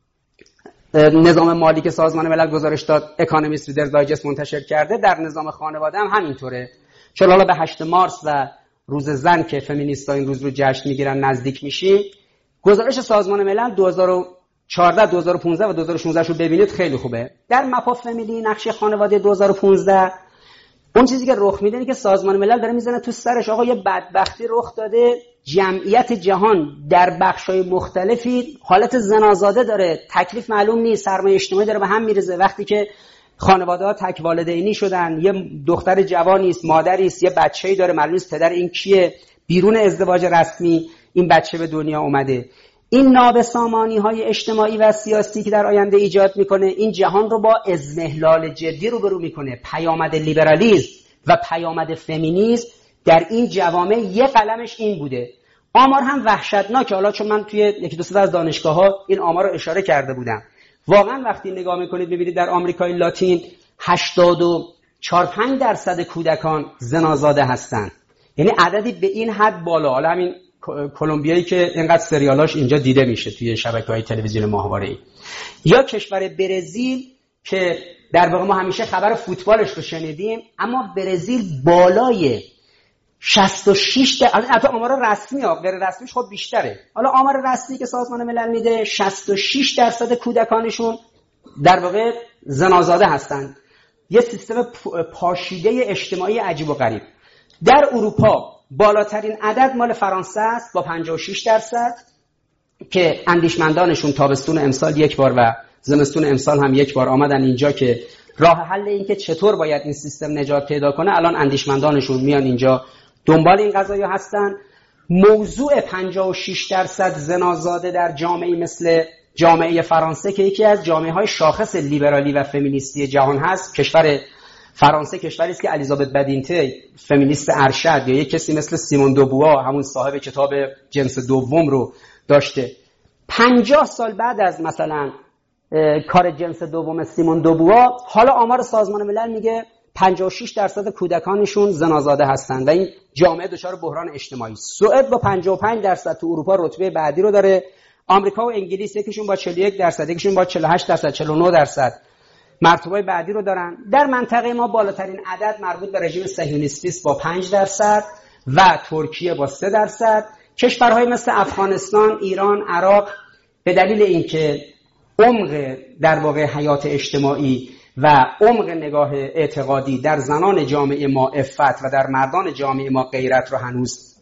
نظام مالی که سازمان ملل گزارش داد، اکانومیست ریدر دایجست منتشر کرده، در نظام خانواده هم همینطوره. چون حالا به هشت مارس و روز زن که فمینیستا این روز رو جشن میگیرن نزدیک میشیم، گزارش سازمان ملل دو هزار و چهارده دو هزار و پانزده و دو هزار و شانزده رو ببینید خیلی خوبه. در مپا فامیلی نقشه خانواده دو هزار و پانزده اون چیزی که رخ میده اینه که سازمان ملل داره میزنه تو سرش آقا یه بدبختی رخ داده، جمعیت جهان در بخش‌های مختلفی حالت زنازاده داره، تکلیف معلوم نیست، سرمایه اجتماعی داره به هم میرزه. وقتی که خانواده‌ها تک والدینی شدن، یه دختر جوانی است، مادری است، یه بچه‌ای داره، معلوم نیست پدر این کیه، بیرون ازدواج رسمی این بچه به دنیا اومده. این نابسامانی‌های اجتماعی و سیاسی که در آینده ایجاد میکنه این جهان رو با اضمحلال جدی روبرو میکنه. پیامد لیبرالیسم و پیامد فمینیسم در این جوامع یه قلمش این بوده. آمار هم وحشتناکه. حالا چون من توی یکی دو سه از دانشگاه‌ها این آمار رو اشاره کرده بودم، واقعا وقتی نگاه میکنید ببینید در آمریکای لاتین هشتاد و چهار پنج درصد کودکان زنازاده هستن، یعنی عددی به این حد بالا. حالا همین کلمبیایی که اینقدر سریالاش اینجا دیده میشه توی شبکه‌های تلویزیون ماهواره‌ای، یا کشور برزیل که در واقع ما همیشه خبر فوتبالش رو شنیدیم، اما برزیل بالای شصت و شش درصد، البته آمار رسمی ها، غیر رسمیش خب بیشتره. حالا آمار رسمی که سازمان ملل میده شصت و شش درصد کودکانشون در واقع زنازاده هستن. یه سیستم پاشیده اجتماعی عجیب و غریب. در اروپا بالاترین عدد مال فرانسه است با پنجاه و شش درصد که اندیشمندانشون تابستون امسال یک بار و زمستون امسال هم یک بار آمدن اینجا که راه حل این که چطور باید این سیستم نجات پیدا کنه، الان اندیشمندانشون میان اینجا دنبال این قضایا هستن. موضوع پنجاه و شش درصد زنازاده در جامعه مثل جامعه فرانسه که یکی از جامعه‌های شاخص لیبرالی و فمینیستی جهان هست، کشور فرانسه کشوری است که الیزابت بدینته فمینیست ارشد یا یک کسی مثل سیمون دوبوا همون صاحب کتاب جنس دوم رو داشته. پنجاه سال بعد از مثلا کار جنس دوم سیمون دوبوا، حالا آمار سازمان ملل میگه پنجاه و شش درصد کودکانشون زنازاده هستن و این جامعه دچار بحران اجتماعی. سوئد با پنجاه و پنج درصد تو اروپا رتبه بعدی رو داره. آمریکا و انگلیس یکیشون با چهل و یک درصد، یکیشون با چهل و هشت درصد، چهل و نه درصد مرتبه بعدی رو دارن. در منطقه ما بالاترین عدد مربوط به رژیم صهیونیستی است با پنج درصد و ترکیه با سه درصد. کشورهای مثل افغانستان، ایران، عراق به دلیل اینکه عمق در واقع حیات اجتماعی و عمق نگاه اعتقادی در زنان جامعه ما عفت و در مردان جامعه ما غیرت رو هنوز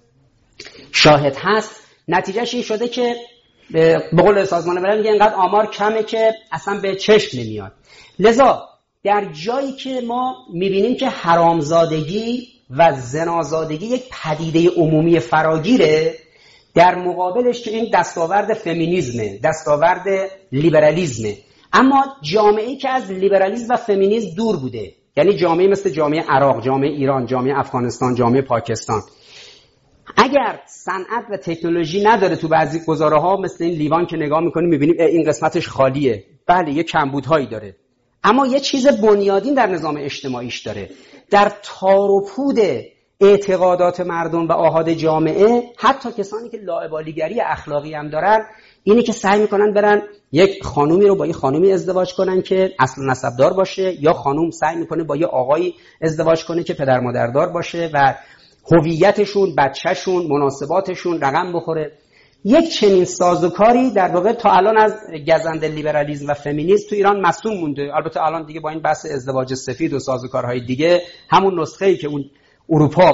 شاهد هست، نتیجهش این شده که به قول سازمان ملل میگه اینقدر آمار کمه که اصلا به چشم نمیاد. لذا در جایی که ما میبینیم که حرامزادگی و زنازادگی یک پدیده عمومی فراگیره، در مقابلش که این دستاورد فمینیزمه، دستاورد لیبرالیزمه، اما جامعه‌ای که از لیبرالیسم و فمینیسم دور بوده، یعنی جامعه مثل جامعه عراق، جامعه ایران، جامعه افغانستان، جامعه پاکستان، اگر صنعت و تکنولوژی نداره تو بعضی گزاره‌ها مثل این لیوان که نگاه می‌کنیم می‌بینیم این قسمتش خالیه، بله یه کمبودهایی داره، اما یه چیز بنیادین در نظام اجتماعیش داره. در تار و پود اعتقادات مردم و آحاد جامعه، حتی کسانی که لاابالیگری اخلاقی هم دارن، اینی که سعی میکنن برن یک خانومی رو با یه خانومی ازدواج کنن که اصل نسبدار باشه، یا خانوم سعی میکنه با یه آقایی ازدواج کنه که پدر مادردار باشه و هویتشون، بچهشون، مناسباتشون رقم بخوره. یک چنین سازوکاری در واقع تا الان از گزند لیبرالیسم و فمینیسم تو ایران مصون مونده. البته الان دیگه با این بحث ازدواج سفید و سازوکارهای دیگه همون نسخه‌ای که اون اروپا و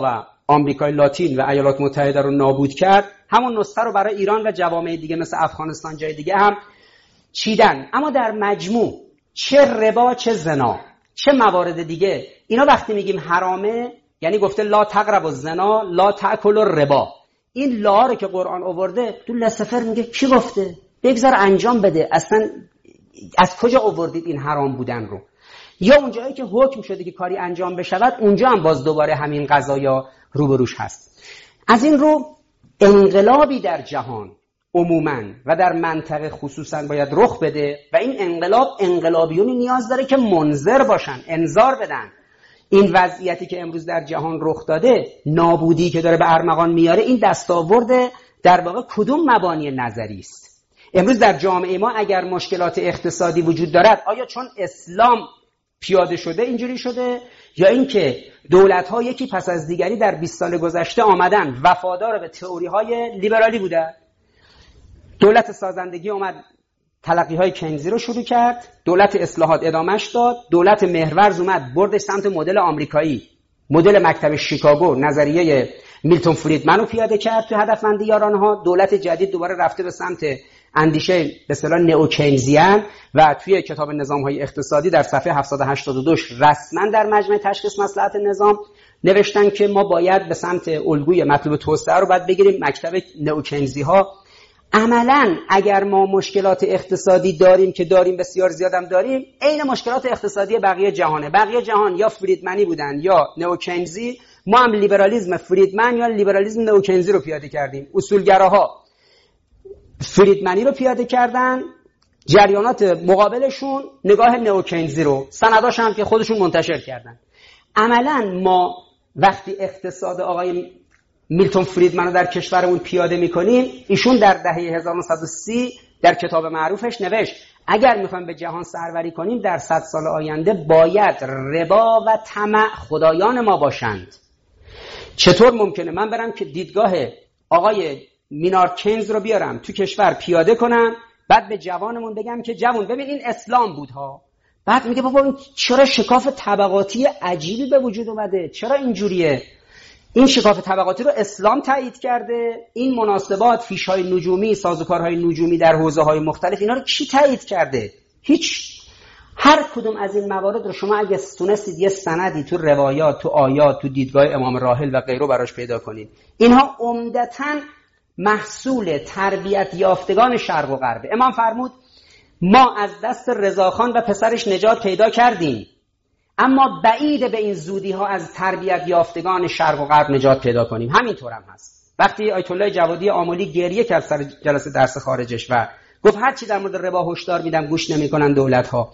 آمریکای لاتین و ایالات متحده رو نابود کرد، همون نسخه رو برای ایران و جوامع دیگه مثل افغانستان جای دیگه هم چیدن. اما در مجموع چه ربا چه زنا چه موارد دیگه، اینا وقتی میگیم حرامه یعنی گفته لا تقربوا الزنا لا تاکلوا الربا. این لا رو که قرآن آورده تو لسفر میگه کی گفته؟ بگذار انجام بده. اصلا از کجا آوردید این حرام بودن رو؟ یا اونجایی که حکم شده که کاری انجام بشود اونجا هم باز دوباره همین قضایا روبروش هست. از این رو انقلابی در جهان عموماً و در منطقه خصوصاً باید رخ بده و این انقلاب انقلابیونی نیاز داره که منذر باشن، انذار بدن. این وضعیتی که امروز در جهان رخ داده، نابودی که داره به ارمغان میاره، این دستاورد در واقع کدوم مبانی نظری است؟ امروز در جامعه ما اگر مشکلات اقتصادی وجود دارد، آیا چون اسلام پیاده شده اینجوری شده، یا اینکه دولت‌ها یکی پس از دیگری در بیست سال گذشته آمدن وفادار به تئوری‌های لیبرالی بودن؟ دولت سازندگی اومد تلقی‌های کینزی رو شروع کرد، دولت اصلاحات ادامهش داد، دولت مهرورز اومد بردش سمت مدل آمریکایی، مدل مکتب شیکاگو، نظریه میلتون فریدمن رو پیاده کرد تو هدفمندی یارانها. دولت جدید دوباره رفته به سمت اندیشه به اصطلاح نئوکینزیان و توی کتاب نظام‌های اقتصادی در صفحه هفتصد و هشتاد و دو رسما در مجمع تشخیص مصلحت نظام نوشتن که ما باید به سمت الگوی مطلوب توسعه رو باید بگیریم، مکتب نئوکینزی‌ها. عملاً اگر ما مشکلات اقتصادی داریم که داریم بسیار زیادم داریم، عین مشکلات اقتصادی بقیه جهانه. بقیه جهان یا فریدمنی بودن یا نئوکینزی، ما هم لیبرالیسم فریدمن یا لیبرالیسم نئوکینزی رو پیاده کردیم. اصولگراها فریدمنی رو پیاده کردن، جریانات مقابلشون نگاه نئوکینزی رو، سنداش هم که خودشون منتشر کردن. عملاً ما وقتی اقتصاد آقای میلتون فریدمن رو در کشورمون پیاده میکنیم، ایشون در دهه هزار و نهصد و سی در کتاب معروفش نوشت اگر میخوایم به جهان سروری کنیم در صد سال آینده باید ربا و طمع خدایان ما باشند. چطور ممکنه من برم که دیدگاه آقای مینارد کینز رو بیارم تو کشور پیاده کنم، بعد به جوانمون بگم که جوان ببین این اسلام بود ها، بعد میگه بابا این چرا شکاف طبقاتی عجیبی به وجود اومده، چرا اینجوریه؟ این شکاف طبقاتی رو اسلام تایید کرده. این مناسبات، فیش‌های نجومی، سازوکارهای نجومی در حوزه‌های مختلف، اینا رو کی تایید کرده؟ هیچ. هر کدوم از این موارد رو شما اگه تونستید یه سندی تو روایات، تو آیات، تو دیدگاه امام راحل و غیره براش پیدا کنید، اینها عمدتاً محصول تربیت یافتگان شرق و غرب. امام فرمود ما از دست رضاخان و پسرش نجات پیدا کردیم، اما بعید به این زودی ها از تربیت یافتگان شرق و غرب نجات پیدا کنیم. همینطور هم هست. وقتی آیت الله جوادی آملی گریه کرد سر جلسه درس خارجش و گفت هر چی در مورد ربا هشدار میدم گوش نمیکنن دولت ها،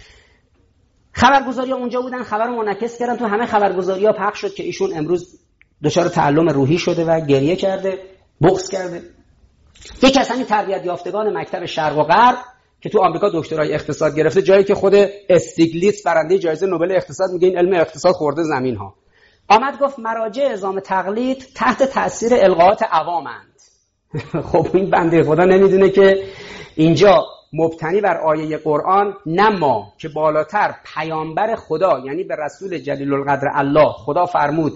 خبرگزاری ها اونجا بودن خبر رو منعکس کردن، تو همه خبرگزاری ها پخش شد که ایشون امروز دچار تعلم روحی شده و گریه کرده، بغض کرده. یکی از همین تربیت یافتگان مکتب شرق و غرب که تو آمریکا دکترای اقتصاد گرفته، جایی که خود استیگلیتس برنده جایزه نوبل اقتصاد میگه این علم اقتصاد خورده زمین ها، آمد گفت مراجع اعزام تقلید تحت تاثیر القاءات عوامند. خب این بنده خدا نمیدونه که اینجا مبتنی بر آیه قرآن نه ما که بالاتر پیامبر خدا، یعنی به رسول جلیل القدر الله خدا فرمود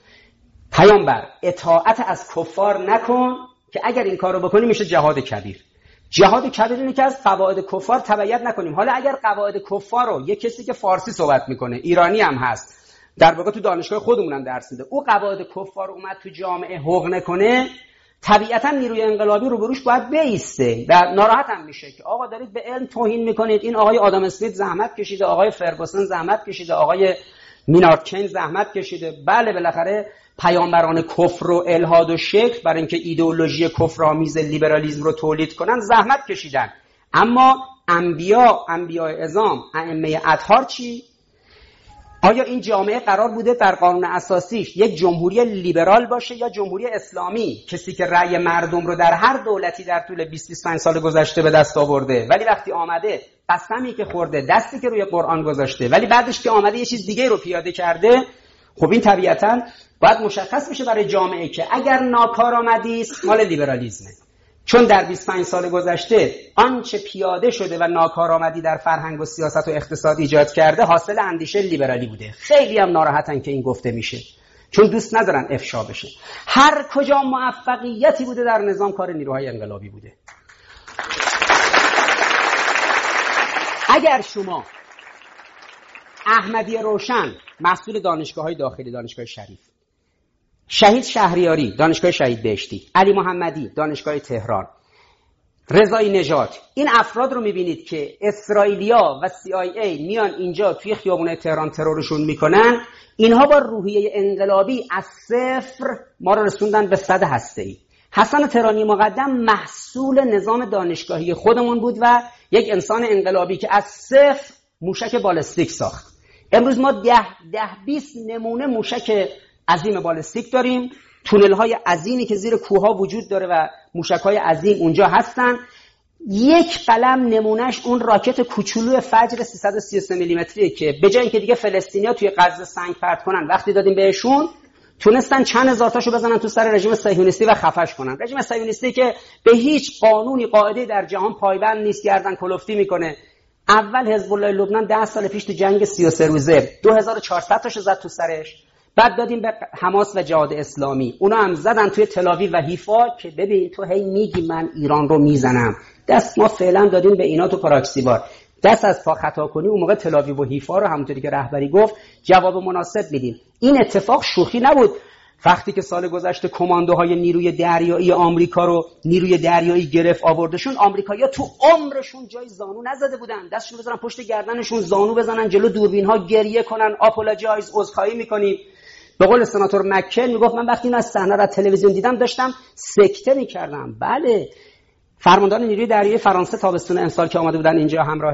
پیامبر اطاعت از کفار نکن که اگر این کارو بکنی میشه جهاد کبیر. جهاد کبیر اینه که از قواعد کفار تبعیت نکنیم. حالا اگر قواعد کفار رو یک کسی که فارسی صحبت میکنه، ایرانی هم هست، در واقع تو دانشگاه خودمون هم درس میده، او قواعد کفار اومد تو جامعه حق نکنه، طبیعتا نیروی انقلابی روبروش باید بیسته و ناراحت هم میشه که آقا دارید به علم توهین میکنید. این آقای آدم اسمیت زحمت کشیده، آقای فرگوسن زحمت کشیده، آقای مینارد کینز زحمت کشیده. بله بالاخره پیامبران کفر و الحاد و شرک برای اینکه ایدئولوژی کفرآمیز لیبرالیسم رو تولید کنن زحمت کشیدن، اما انبیا، انبیاء اعظام، ائمه اطهار چی؟ آیا این جامعه قرار بوده در قانون اساسیش یک جمهوری لیبرال باشه یا جمهوری اسلامی؟ کسی که رأی مردم رو در هر دولتی در طول بیست بیست و پنج سال گذشته به دست آورده، ولی وقتی آمده قسمی که خورده، دستی که روی قرآن گذاشته، ولی بعدش که آمده یه چیز دیگه رو پیاده کرده، خب این طبیعتاً باید مشخص بشه برای جامعه که اگر ناکارآمدی است مال لیبرالیسمه. چون در بیست و پنج سال گذشته آنچه پیاده شده و ناکارآمدی در فرهنگ و سیاست و اقتصاد ایجاد کرده حاصل اندیشه لیبرالی بوده. خیلی هم ناراحتن که این گفته میشه. چون دوست ندارن افشا بشه. هر کجا موفقیتی بوده در نظام کار نیروهای انقلابی بوده. اگر شما احمدی روشن محصول دانشگاه‌های داخلی، دانشگاه شریف، شهید شهریاری دانشگاه شهید بهشتی، علی محمدی دانشگاه تهران، رضایی نژاد، این افراد رو میبینید که اسرائیلیا و سی آی ای میان اینجا توی خیابون تهران ترورشون میکنن، اینها با روحیه انقلابی از صفر ما رو رسوندن به صد هسته‌ای. حسن تهرانی مقدم محصول نظام دانشگاهی خودمون بود و یک انسان انقلابی که از صفر موشک بالستیک ساخت. امروز ما ده ده بیست نمونه موشک عظیم بالستیک داریم، تونل های عظیمی که زیر کوه ها وجود داره و موشک های عظیم اونجا هستن. یک قلم نمونهش اون راکت کوچولو فجر سیصد و سی و سه میلیمتریه که به جای اینکه دیگه فلسطینیا توی غزه سنگ پرت کنن، وقتی دادیم بهشون تونستن چند هزار تاشو بزنن تو سر رژیم صهیونیستی و خفش کنن. رژیم صهیونیستی که به هیچ قانونی قاعده در جهان پایبند نیست، گردن کلفتی میکنه. اول حزب الله لبنان ده سال پیش تو جنگ سی و سه روزه دو هزار و چهارصد تاشو زد تو سرش. بعد دادیم به حماس و جهاد اسلامی، اونا هم زدن توی تلاویو و حیفا که ببین تو هی میگی من ایران رو میزنم، دست ما فعلا دادیم به اینا تو پراکسیوار، دست از پا خطا کنی اون موقع تلاویو و حیفا رو همونطوری که رهبری گفت جواب مناسب میدیم. این اتفاق شوخی نبود. وقتی که سال گذشته کماندوهای نیروی دریایی آمریکا رو نیروی دریایی گرفت آوردشون، آمریکایی‌ها تو عمرشون جای زانو نزده بودن، دستشون بزنن پشت گردنشون، زانو بزنن جلو دوربین‌ها، گریه کنن، آپولوژایز، عذرخواهی می‌کنیم. به قول سناتور مکل میگفت من وقتی اینو از صحنه را تلویزیون دیدم داشتم سکته می‌کردم. بله، فرماندار نیروی دریایی فرانسه تابستون امسال که آمده بودن اینجا همراه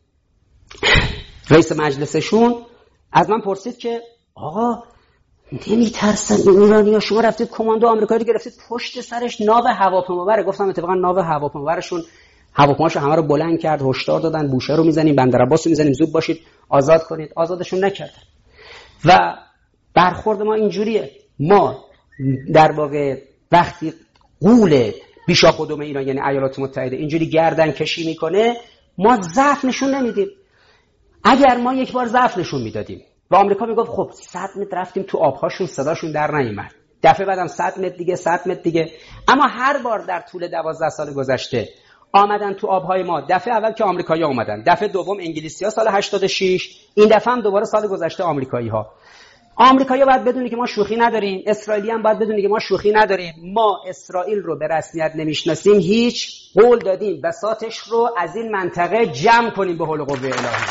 رئیس مجلسشون از من پرسید که آقا نمیترسن این ایرانی‌ها؟ شما رفتید کماندو آمریکایی رو گرفتید پشت سرش ناو هواپیمابره. گفتم اتفاقا ناو هواپیمابرشون هواپیماشو همه رو بلند کرد، هشدار دادن بوشه رو میزنیم، بندرعباس رو میزنیم، زود باشید آزاد کنید. آزادشون نکردن. و برخورد ما اینجوریه. ما در واقع وقتی قول بیشاخ و دم ایران یعنی ایالات متحده اینجوری گردن کشی میکنه، ما ضعف نشون نمیدیم. اگر ما یک بار ضعف نشون میدادیم و آمریکا میگفت خب صد متر رفتیم تو آبهاشون صداشون در نیامد، دفعه بعدم صد متر دیگه صد متر دیگه، اما هر بار در طول دوازده سال گذشته آمدن تو آبهای ما. دفعه اول که آمریکایی‌ها اومدن، دفعه دوم انگلیسی‌ها سال هشتاد و شش، این دفعه هم دوباره سال گذشته آمریکایی‌ها. آمریکایی‌ها باید بدونی که ما شوخی نداریم، اسرائیلی هم باید بدونی که ما شوخی نداریم. ما اسرائیل رو به رسمیت نمیشناسیم، هیچ. قول دادیم بساطش رو از این منطقه جمع کنیم به حول قوه الهی.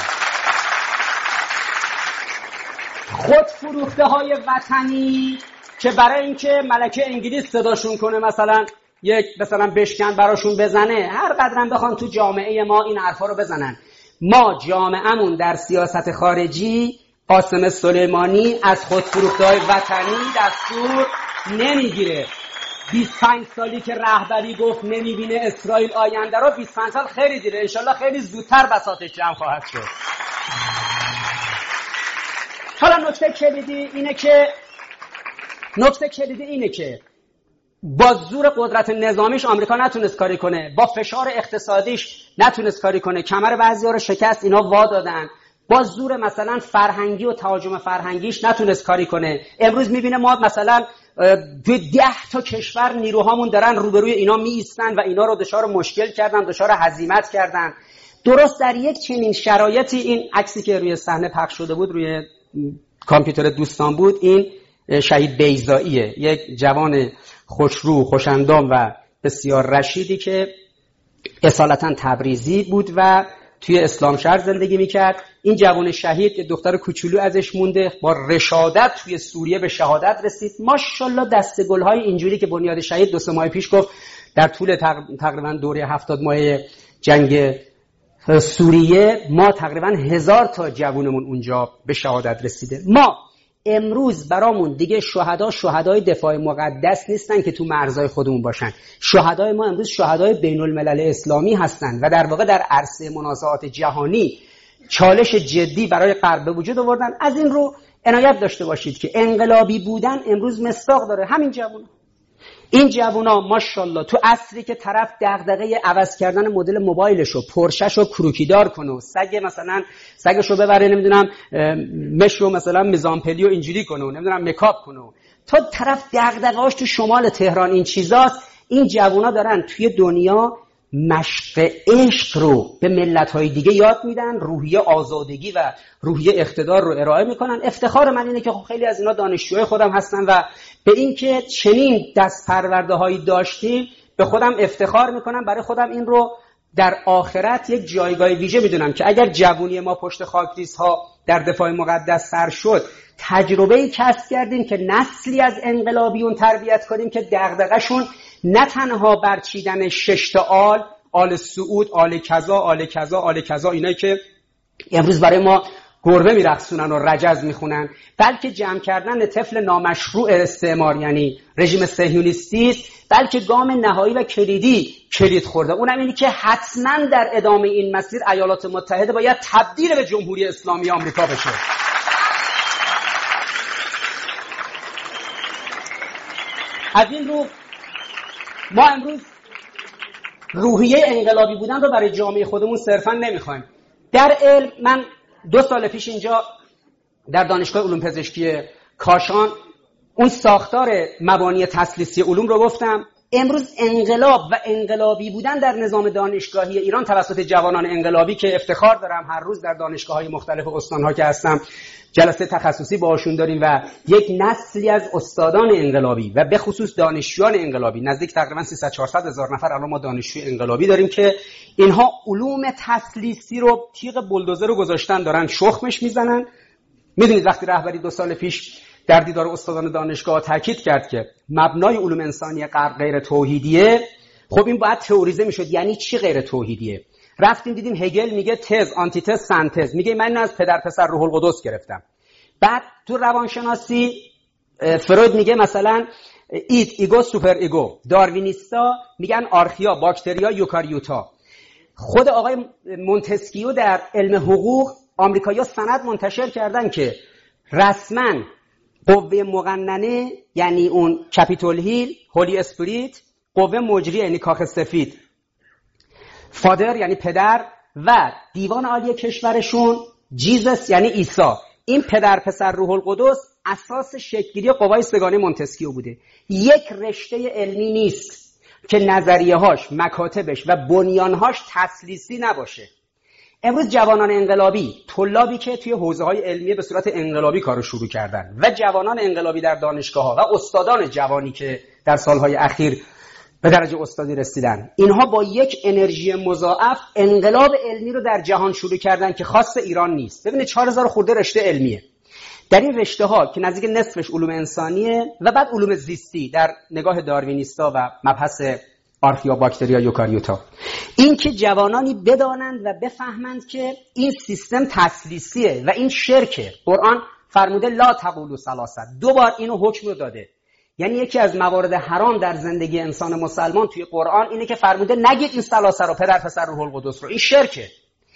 خود فروخته های وطنی که برای اینکه ملکه انگلیس صداشون کنه مثلا یک مثلا بشکن براشون بزنه، هر قدرم بخوان تو جامعه ما این حرفا رو بزنن. ما جامعهمون در سیاست خارجی قاسم سلیمانی از خود فروخته های وطنی دستور نمیگیره. بیست و پنج سالی که رهبری گفت نمیبینه اسرائیل آینده رو، بیست و پنج سال خیلی دیره، انشالله خیلی زودتر بساطش جمع خواهد شد. حالا نکته کلیدی اینه که نکته کلیدی اینه که با زور قدرت نظامیش آمریکا نتونست کاری کنه، با فشار اقتصادیش نتونست کاری کنه، کمر بعضی‌ها رو شکست، اینا وا دادن. با زور مثلا فرهنگی و تهاجم فرهنگیش نتونست کاری کنه. امروز میبینه ما مثلا توی ده تا کشور نیروهامون دارن روبروی اینا می ایستن و اینا رو دچار مشکل کردن، دچار هزیمت کردن. درست در یک چنین شرایطی این عکسی که روی صحنه پخش شده بود، روی کامپیوتر دوستان بود، این شهید بیضاییه، یک جوان خوشرو، خوش‌اندام و بسیار رشیدی که اصالتا تبریزی بود و توی اسلام شهر زندگی میکرد. این جوان شهید که دختر کوچولو ازش مونده، با رشادت توی سوریه به شهادت رسید. ماشاءالله دستگل‌های اینجوری که بنیاد شهید دو سه ماه پیش گفت در طول تقریبا دوره هفتاد ماه جنگ سوریه ما تقریبا هزار تا جوانمون اونجا به شهادت رسیده. ما امروز برامون دیگه شهدا شهدای دفاع مقدس نیستن که تو مرزهای خودمون باشن. شهدای ما امروز شهدای بین الملل اسلامی هستن و در واقع در عرصه منازعات جهانی چالش جدی برای غرب به وجود آوردن. از این رو عنایت داشته باشید که انقلابی بودن امروز مصداق داره. همین جوونا این جوونا ماشاءالله تو عصری که طرف دغدغه عوض کردن مدل موبایلشو پرشهشو کروکیدار کنه، سگ مثلا سگشو ببره نمیدونم مشو مثلا میزانپلی و اینجوری کنه، نمیدونم مکاپ کنه، تا طرف دغدغه‌اش تو شمال تهران این چیزاست. این جوونا دارن توی دنیا مشق عشق رو به ملت‌های دیگه یاد میدن، روحیه آزادگی و روحیه اقتدار رو ارائه میکنن. افتخار من اینه که خیلی از اینا دانشجوی خودم هستن و به این که چنین دست پرورده‌هایی داشتیم به خودم افتخار میکنم. برای خودم این رو در آخرت یک جایگاه ویژه میدونم که اگر جوونی ما پشت خاکریزها در دفاع مقدس سر شد، تجربه‌ای کسب کردیم که نسلی از انقلابیون تربیت کنیم که دغدغه‌شون نه تنها برچیدن شش تا آل، آل سعود، آل کذا، آل کذا، آل کذا، اینایی که امروز برای ما گربه میرقصونن و رجز میخونن، بلکه جمع کردن طفل نامشروع استعمار یعنی رژیم صهیونیستی است، بلکه گام نهایی و کلیدی کلید خورده. اونم اینه که حتما در ادامه این مسیر ایالات متحده باید تبدیل به جمهوری اسلامی آمریکا بشه. از این رو ما امروز روحیه انقلابی بودن رو برای جامعه خودمون صرفا نمیخوایم. در علم من دو سال پیش اینجا در دانشگاه علوم پزشکی کاشان اون ساختار مبانی تسلیسی علوم رو گفتم. امروز انقلاب و انقلابی بودن در نظام دانشگاهی ایران توسط جوانان انقلابی که افتخار دارم هر روز در دانشگاه‌های مختلف استان‌ها که هستم جلسه تخصصی باهاشون داریم و یک نسلی از استادان انقلابی و به خصوص دانشجویان انقلابی، نزدیک تقریبا سیصد چهارصد هزار نفر الان ما دانشجوی انقلابی داریم که اینها علوم تسلیسی رو تیغ بولدوزر رو گذاشتن دارن شخمش میزنن. میدونید وقتی رهبری دو سال پیش در دیدار استادان دانشگاه تاکید کرد که مبنای علوم انسانی غرب غیر توحیدیه، خب این باید تئوریزه میشد. یعنی چی غیر توحیدیه؟ رفتیم دیدیم هگل میگه تز، آنتیتز، سنتز. میگه من اینو از پدر پسر روح القدس گرفتم. بعد تو روانشناسی فروید میگه مثلا ایت، ایگو، سوپر ایگو. داروینیستا میگن آرخیا، باکتریا، یوکاریوتا. خود آقای مونتسکیو در علم حقوق آمریکایی‌ها سند منتشر کردن که رسما قوه مقننه یعنی اون کپیتول هیل، هولی اسپریت، قوه مجریه یعنی کاخ سفید، فادر یعنی پدر و دیوان عالی کشورشون جیزس یعنی عیسی. این پدر پسر روح القدس اساس شکل‌گیری قوای سگانه مونتسکیو بوده. یک رشته علمی نیست که نظریه‌هاش، مکاتبش و بنیان‌هاش تسلیسی نباشه. امروز جوانان انقلابی، طلابی که توی حوزه‌های علمیه به صورت انقلابی کارو شروع کردن و جوانان انقلابی در دانشگاه‌ها و استادان جوانی که در سالهای اخیر به درجه استادی رسیدن، اینها با یک انرژی مضاعف انقلاب علمی رو در جهان شروع کردن که خاص ایران نیست. ببینید چهار هزار خورده رشته علمیه. در این رشته‌ها که نزدیک نصفش علوم انسانیه و بعد علوم زیستی در نگاه داروینیستا و مبحث آرخیا، باکتریا، یوکاریوتا، این که جوانانی بدانند و بفهمند که این سیستم تسلیسیه و این شرکه. قرآن فرموده لا تقولوا ثلاثه، دو بار اینو حکم رو داده. یعنی یکی از موارد حرام در زندگی انسان مسلمان توی قرآن اینه که فرموده نگید این ثلاثه رو، پدر پسر روح القدس رو. این شرکه.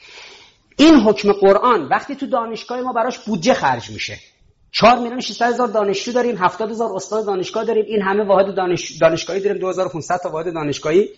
این حکم قرآن وقتی تو دانشگاه ما براش بودجه خرج میشه، چهار میلیون و ششصد هزار دانشجو داریم، هفتاد هزار استاد دانشگاه داریم، این همه واحد دانش... دانشگاهی داریم، دو هزار و پانصد تا واحد دانشگاهی.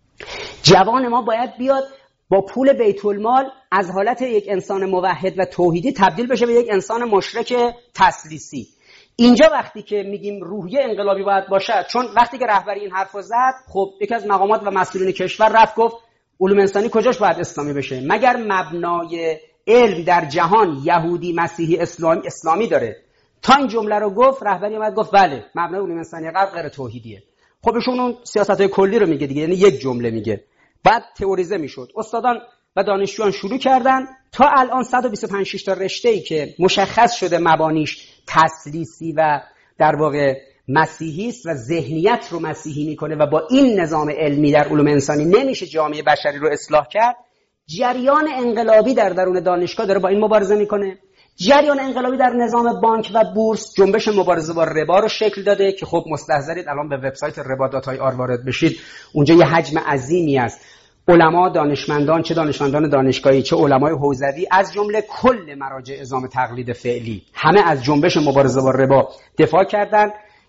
جوان ما باید بیاد با پول بیت المال از حالت یک انسان موحد و توحیدی تبدیل بشه به یک انسان مشرک تسلیسی. اینجا وقتی که میگیم روحیه انقلابی باید باشه، چون وقتی که رهبری این حرفو زد، خب یکی از مقامات و مسئولین کشور رفت گفت علوم انسانی کجاش باید اسلامی بشه؟ مگر مبنای علم در جهان یهودی، مسیحی، اسلامی اسلامی داره؟ تا این جمله رو گفت رهبری اومد گفت بله مبنای علوم انسانی غرب غیر توحیدیه. خب ایشون اون سیاست‌های کلی رو میگه دیگه، یعنی یک جمله میگه. بعد تئوریزه میشد. استادان و دانشجویان شروع کردن تا الان صد و بیست و پنج شش تا رشته‌ای که مشخص شده مبانیش تسلیسی و در واقع مسیحی است و ذهنیت رو مسیحی میکنه و با این نظام علمی در علوم انسانی نمیشه جامعه بشری رو اصلاح کرد. جریان انقلابی در درون دانشگاه داره با این مبارزه میکنه. جریان انقلابی در نظام بانک و بورس جنبش مبارزه با ربا رو شکل داده که خب مستحضرید الان به وبسایت ربا دات آی آر وارد بشید، اونجا یه حجم عظیمی است علما، دانشمندان، چه دانشمندان دانشگاهی چه علمای حوزوی، از جمله کل مراجع نظام تقلید فعلی، همه از جنبش مبارزه با ربا دفاع کردن.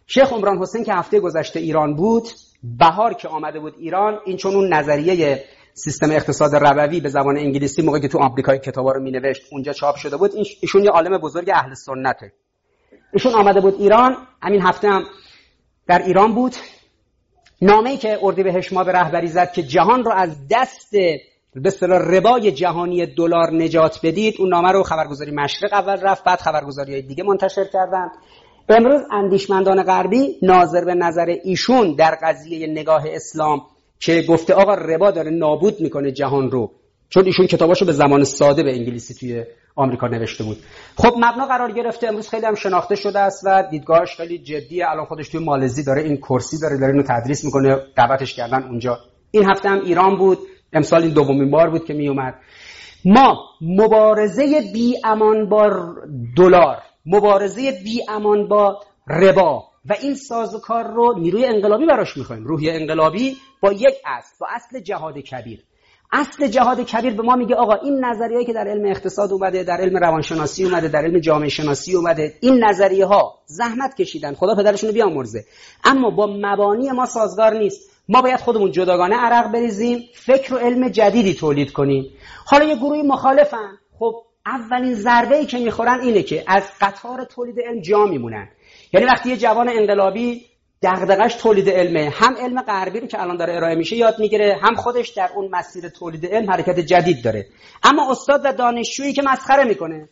شیخ عمران حسین که هفته گذشته ایران بود، بهار که آمده بود ایران، این چون اون نظریه سیستم اقتصاد ربوی به زبان انگلیسی موقعی که تو آمریکا کتابا رو مینوشت اونجا چاپ شده بود، ایشون یه عالم بزرگ اهل سنته. ایشون آمده بود ایران، همین هفته هم در ایران بود. نامه‌ای که اردیبهشت ماه به رهبری زد که جهان رو از دست به اصطلاح ربای جهانی دلار نجات بدید، اون نامه رو خبرگزاری مشرق اول رفت، بعد خبرگزاری‌های دیگه منتشر کردن. امروز اندیشمندان غربی ناظر به نظر ایشون در قضیه نگاه اسلام که گفته آقا ربا داره نابود میکنه جهان رو، چون ایشون کتاباشو به زبان ساده به انگلیسی توی آمریکا نوشته بود، خب مبنا قرار گرفته، امروز خیلی هم شناخته شده است و دیدگاهش خیلی جدیه. الان خودش توی مالزی داره این کرسی داره داره اینو تدریس میکنه، دعوتش کردن اونجا. این هفته هم ایران بود، امسال این دومین بار بود که می اومد. ما مبارزه بی امان با دلار، مبارزه بی امان با ربا و این سازوکار رو نیروی انقلابی براش میخوایم. روحیه انقلابی با یک اصل، با اصل جهاد کبیر. اصل جهاد کبیر به ما میگه آقا این نظریه‌ای که در علم اقتصاد اومده، در علم روانشناسی اومده، در علم جامعه شناسی اومده، این نظریه ها زحمت کشیدن، خدا پدرشون رو بیامرزه، اما با مبانی ما سازگار نیست. ما باید خودمون جداگانه عرق بریزیم، فکر و علم جدیدی تولید کنیم. حالا یه گروهی مخالفن، خب اولین ضربه‌ای که میخورن اینه که از قطار تولید علم جا میمونن. یعنی وقتی یه جوان انقلابی دغدغش تولید علمه، هم علم غربی رو که الان داره ارائه میشه یاد میگیره، هم خودش در اون مسیر تولید علم حرکت جدید داره، اما استاد و دانشجویی که مسخره میکنه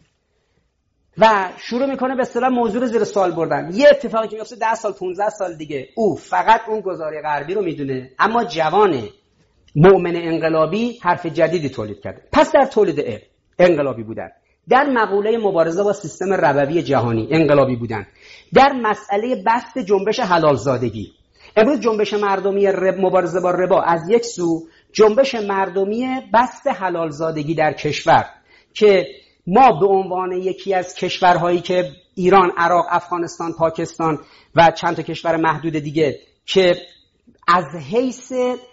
و شروع میکنه به اصطلاح موضوع رو زیر سوال بردن، یه اتفاقی که میفته ده سال پانزده سال دیگه او فقط اون گزاره غربی رو میدونه، اما جوان مؤمن انقلابی حرف جدیدی تولید کرده. پس در تولید علم انقلابی بودن، در مقوله مبارزه با سیستم ربوی جهانی انقلابی بودن، در مسئله بست جنبش حلال زادگی. امروز جنبش مردمی رب مبارزه با ربا از یک سو، جنبش مردمی بست حلال زادگی در کشور که ما به عنوان یکی از کشورهایی که ایران، عراق، افغانستان، پاکستان و چند تا کشور محدود دیگه که از حیث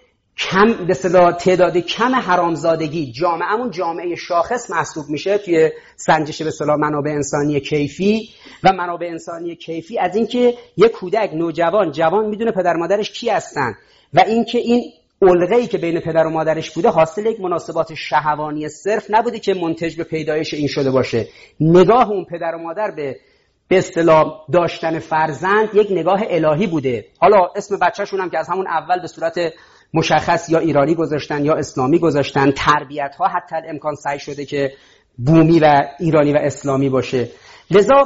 کم به اصطلاح تعداد کم حرامزادگی جامعهمون جامعه شاخص محسوب میشه توی سنجش به اصطلاح منابع انسانی کیفی و منابع انسانی کیفی، از اینکه یک کودک نوجوان جوان میدونه پدر مادرش کی هستن و اینکه این علقه‌ای که بین پدر و مادرش بوده حاصل یک مناسبات شهوانی صرف نبوده که منتج به پیدایش این شده باشه. نگاه اون پدر و مادر به به اصطلاح داشتن فرزند یک نگاه الهی بوده. حالا اسم بچه‌شون هم که از همون اول به صورت مشخص یا ایرانی گذاشتن یا اسلامی گذاشتن، تربیت ها حتی امکان سعی شده که بومی و ایرانی و اسلامی باشه. لذا